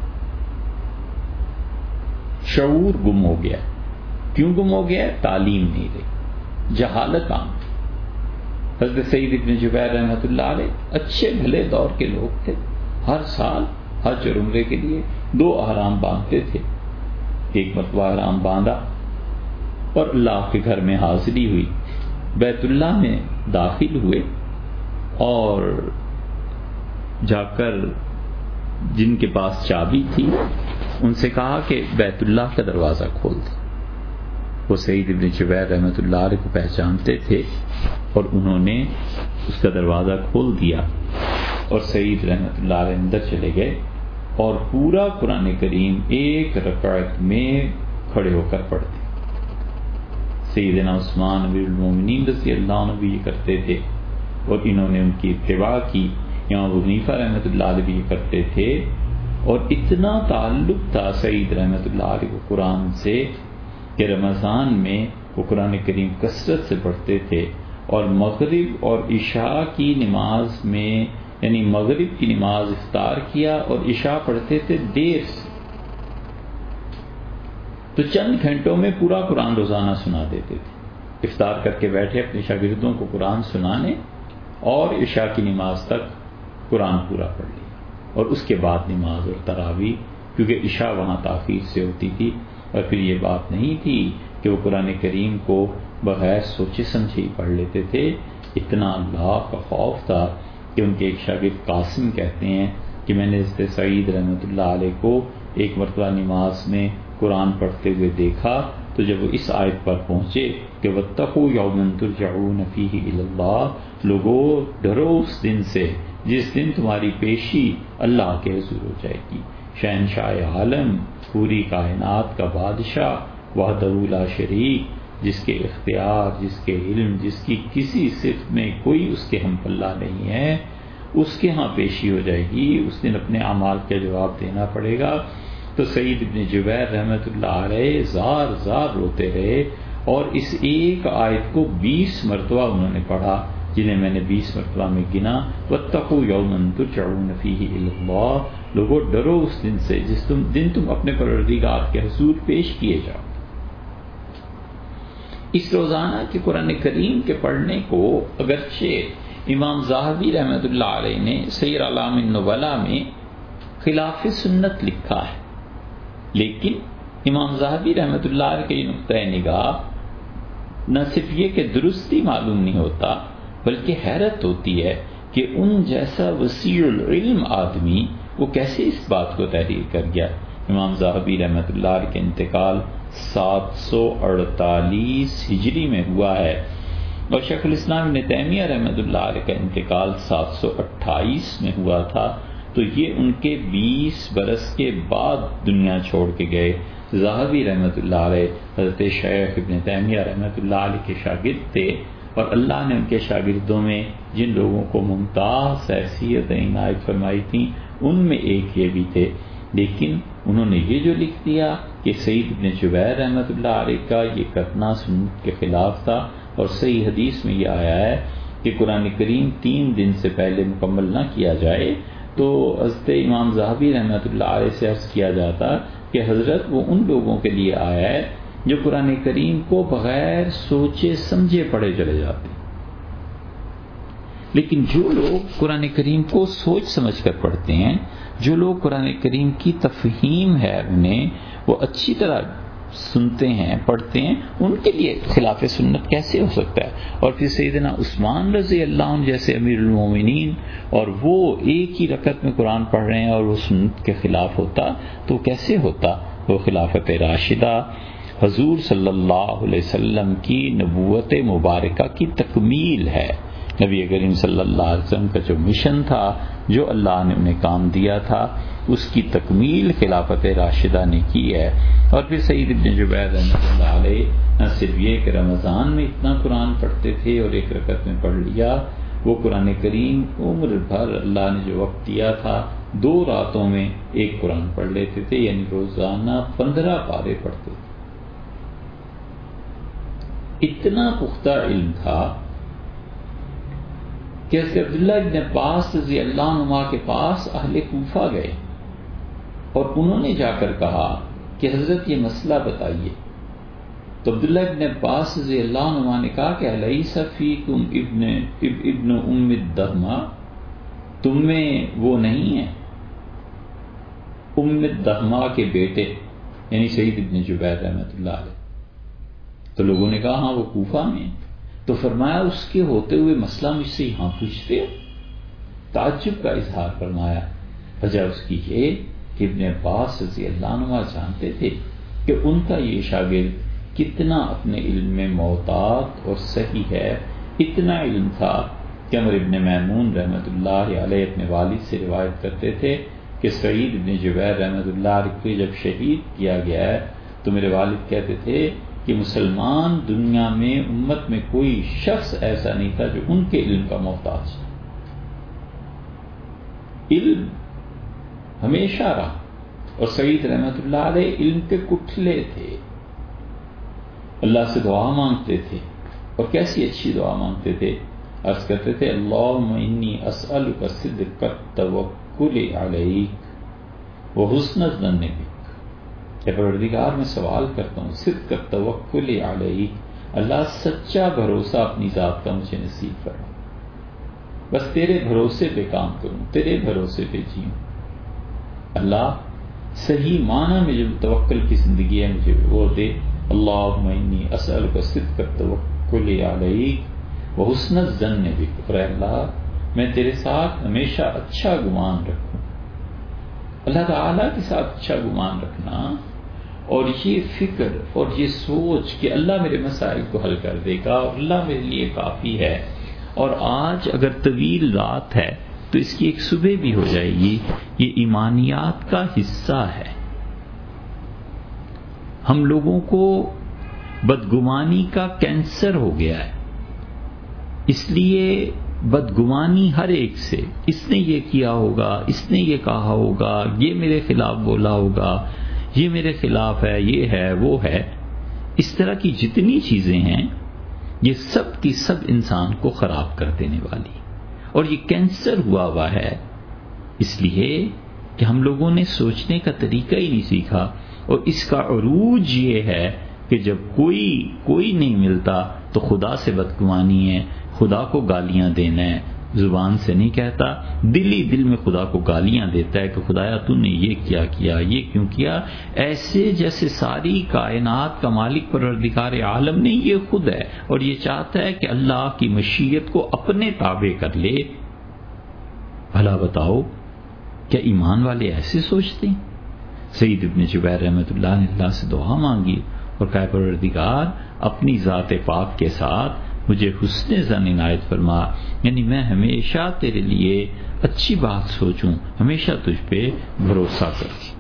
شعور گم ہو گیا۔ کیوں گم ہو گیا؟ تعلیم نہیں رہی، جہالت عام۔ حضرت سعید ابن جبیر رحمۃ اللہ علیہ اچھے بھلے دور کے لوگ تھے، ہر سال حج اور عمرے کے لیے 2 احرام باندھتے تھے۔ ایک مرتبہ احرام باندھا اور اللہ کے گھر میں حاضری ہوئی، بیت اللہ میں داخل ہوئے اور جا کر جن کے پاس چابی تھی ان سے کہا کہ بیت اللہ کا دروازہ کھول دیں۔ وہ سعید ابن جبیر رحمۃ اللہ علیہ کو پہچانتے تھے اور انہوں نے اس کا دروازہ کھول دیا اور سعید رحمۃ اللہ علیہ اندر چلے گئے اور پورا قرآن کریم 1 رکعت میں کھڑے ہو کر پڑھتے۔ سیدنا عثمان امیر المومنین رضی اللہ عنہ بھی یہ کرتے تھے اور انہوں نے ان کی اتباع کی۔ امام ابو حنیفہ رحمۃ اللہ علیہ بھی یہ کرتے تھے، اور اتنا تعلق تھا سعید رحمۃ اللہ علیہ کو قرآن سے کہ رمضان میں وہ قرآن کریم کثرت سے پڑھتے تھے، اور مغرب اور عشاء کی نماز میں، یعنی مغرب کی نماز افطار کیا اور عشاء پڑھتے تھے دیر سے، تو چند گھنٹوں میں پورا قرآن روزانہ سنا دیتے تھے۔ افطار کر کے بیٹھے اپنے شاگردوں کو قرآن سنانے اور عشاء کی نماز تک قرآن پورا پڑھ لیا، اور اس کے بعد نماز اور تراویح، کیونکہ عشاء وہاں تاخیر سے ہوتی تھی، اور پھر یہ بات نہیں تھی کہ وہ قرآن کریم کو بغیر سوچے سمجھے ہی پڑھ لیتے تھے۔ اتنا اللہ کا خوف تھا کہ ان کے ایک شاگرد قاسم کہتے ہیں کہ میں نے حضرت سعید رحمۃ اللہ علیہ کو ایک مرتبہ نماز میں قرآن پڑھتے ہوئے دیکھا، تو جب وہ اس آیت پر پہنچے کہ واتقوا یوما ترجعون فیہ الی اللہ، لوگو ڈرو اس دن سے جس دن تمہاری پیشی اللہ کے حضور ہو جائے گی۔ شہنشاہ عالم، پوری کائنات کا بادشاہ، وحدہ لا شریک، جس کے اختیار، جس کے علم، جس کی کسی صفت میں کوئی اس کے ہم پلہ نہیں ہے، اس کے ہاں پیشی ہو جائے گی۔ اس دن اپنے اعمال کا جواب دینا پڑے گا۔ تو سعید بن جبیر رحمۃ اللہ علیہ زار زار روتے رہے، اور اس ایک آیت کو 20 مرتبہ انہوں نے پڑھا، جنہیں میں نے 20 مرتبہ میں گنا۔ واتقوا یوما ترجعون فیہ الی اللہ، لوگوں ڈرو اس دن سے جس دن تم اپنے پروردگار کے حضور پیش کیے جاؤ۔ اس روزانہ کے قرآن کریم کے پڑھنے کو اگرچہ امام ذہبی رحمۃ اللہ علیہ نے سیر اعلام النبلاء میں خلاف سنت لکھا ہے، لیکن امام ذہبی رحمۃ اللہ علیہ کے نقطۂ نگاہ نہ صرف یہ کہ درستی معلوم نہیں ہوتا، بلکہ حیرت ہوتی ہے کہ ان جیسا وسیع العلم آدمی وہ کیسے اس بات کو تحریر کر گیا۔ امام ذہبی رحمۃ اللہ علیہ کے انتقال 748 ہجری میں ہوا ہے، اور شیخ الاسلام ابن تیمیہ رحمۃ اللہ علیہ کا انتقال 728 میں ہوا تھا، تو یہ ان کے 20 برس کے بعد دنیا چھوڑ کے گئے۔ ذہبی رحمۃ اللہ علیہ حضرت شیخ ابن تیمیہ رحمۃ اللہ علیہ کے شاگرد تھے، اور اللہ نے ان کے شاگردوں میں جن لوگوں کو ممتاز حیثیتیں عنایت فرمائی تھیں ان میں ایک یہ بھی تھے، لیکن انہوں نے یہ جو لکھ دیا کہ سعید بن جبیر رحمۃ اللہ علیہ کا یہ کرنا سنت کے خلاف تھا، اور صحیح حدیث میں یہ آیا ہے کہ قرآن کریم 3 دن سے پہلے مکمل نہ کیا جائے، تو حضرت امام ذہبی رحمۃ اللہ علیہ سے عرض کیا جاتا کہ حضرت وہ ان لوگوں کے لیے آیا ہے جو قرآن کریم کو بغیر سوچے سمجھے پڑھے چلے جاتے، لیکن جو لوگ قرآن کریم کو سوچ سمجھ کر پڑھتے ہیں، جو لوگ قرآن کریم کی تفہیم ہے انہیں وہ اچھی طرح سنتے ہیں پڑھتے ہیں، ان کے لیے خلاف سنت کیسے ہو سکتا ہے؟ اور پھر سیدنا عثمان رضی اللہ عنہ جیسے امیر المومنین، اور وہ ایک ہی رکعت میں قرآن پڑھ رہے ہیں اور وہ سنت کے خلاف ہوتا تو کیسے ہوتا؟ وہ خلافت راشدہ حضور صلی اللہ علیہ وسلم کی نبوت مبارکہ کی تکمیل ہے۔ نبی کریم صلی اللہ علیہ وسلم کا جو مشن تھا، جو اللہ نے انہیں کام دیا تھا، اس کی تکمیل خلافت راشدہ نے کی ہے۔ اور پھر سعید بن جبیر رحمۃ اللہ علیہ نہ صرف یہ کہ رمضان میں اتنا قرآن پڑھتے تھے اور ایک رکعت میں پڑھ لیا، وہ قرآن کریم عمر بھر اللہ نے جو وقت دیا تھا 2 راتوں میں ایک قرآن پڑھ لیتے تھے، یعنی روزانہ 15 پارے پڑھتے تھے۔ اتنا پختہ علم تھا کہ حضرت عبداللہ ابن عباس رضی اللہ عنہ کے پاس اہل کوفہ گئے اور انہوں نے جا کر کہا کہ حضرت یہ مسئلہ بتائیے، تو عبداللہ ابن عباس رضی اللہ عنہ نے کہا کہ الیس فیکم ابن ام الدہمہ، تم میں وہ نہیں ہے ام الدہمہ کے بیٹے، یعنی سعید ابن جبیر رحمۃ اللہ علیہ؟ تو لوگوں نے کہا ہاں وہ کوفہ میں۔ تو فرمایا اس کے ہوتے ہوئے مسئلہ مجھ سے یہاں پوچھتے ہو؟ تعجب کا اظہار فرمایا۔ وجہ اس کی یہ کہ ابن عباس رضی اللہ عنہ جانتے تھے کہ ان کا یہ شاگرد کتنا اپنے علم میں محتاط اور صحیح ہے۔ اتنا علم تھا کہ عمر ابن میمون رحمۃ اللہ علیہ اپنے والد سے روایت کرتے تھے کہ سعید ابن جبیر رحمۃ اللہ علیہ کو جب شہید کیا گیا ہے تو میرے والد کہتے تھے کہ مسلمان دنیا میں امت میں کوئی شخص ایسا نہیں تھا جو ان کے علم کا محتاج تھا۔ علم ہمیشہ رہا، اور سعید رحمۃ اللہ علیہ علم کے کٹھلے تھے، اللہ سے دعا مانگتے تھے، اور کیسی اچھی دعا مانگتے تھے۔ عرض کرتے تھے اللہم انی اسألک صدق التوکل علیک وحسن الظن بک، اے پروردگار میں سوال کرتا ہوں صدق التوکل علیک، اللہ سچا بھروسہ اپنی ذات کا مجھے نصیب فرما، بس تیرے بھروسے پہ کام کروں، تیرے بھروسے پہ جیوں، اللہ صحیح معنی میں جو توکل کی زندگی ہے مجھے وہ دے۔ اللہم انی اسألک صدق التوکل علیک وحسن الظن بک، اور اللہ میں تیرے ساتھ ہمیشہ اچھا گمان رکھوں۔ اللہ تعالیٰ کے ساتھ اچھا گمان رکھنا اور یہ فکر اور یہ سوچ کہ اللہ میرے مسائل کو حل کر دے گا اور اللہ میرے لیے کافی ہے، اور آج اگر طویل رات ہے تو اس کی ایک صبح بھی ہو جائے گی. یہ ایمانیات کا حصہ ہے. ہم لوگوں کو بدگمانی کا کینسر ہو گیا ہے، اس لیے بدگمانی ہر ایک سے، اس نے یہ کیا ہوگا، اس نے یہ کہا ہوگا، یہ میرے خلاف بولا ہوگا، یہ میرے خلاف ہے، یہ ہے وہ ہے. اس طرح کی جتنی چیزیں ہیں یہ سب کی سب انسان کو خراب کر دینے والی، اور یہ کینسر ہوا ہے اس لیے کہ ہم لوگوں نے سوچنے کا طریقہ ہی نہیں سیکھا. اور اس کا عروج یہ ہے کہ جب کوئی نہیں ملتا تو خدا سے بدگمانی ہے، خدا کو گالیاں دینا ہے. زبان سے نہیں کہتا، دل ہی دل میں خدا کو گالیاں دیتا ہے کہ خدایا تو نے یہ کیا یہ کیوں کیا، ایسے جیسے ساری کائنات کا مالک پروردگار عالم نہیں، یہ خود ہے اور یہ چاہتا ہے کہ اللہ کی مشیت کو اپنے تابع کر لے. بھلا بتاؤ کیا ایمان والے ایسے سوچتے ہیں؟ سعید ابن جبیر رحمۃ اللہ نے اللہ سے دعا مانگی اور کہا پروردگار اپنی ذات پاک کے ساتھ مجھے حسن ظن عنایت فرما، یعنی میں ہمیشہ تیرے لیے اچھی بات سوچوں، ہمیشہ تجھ پہ بھروسہ کروں.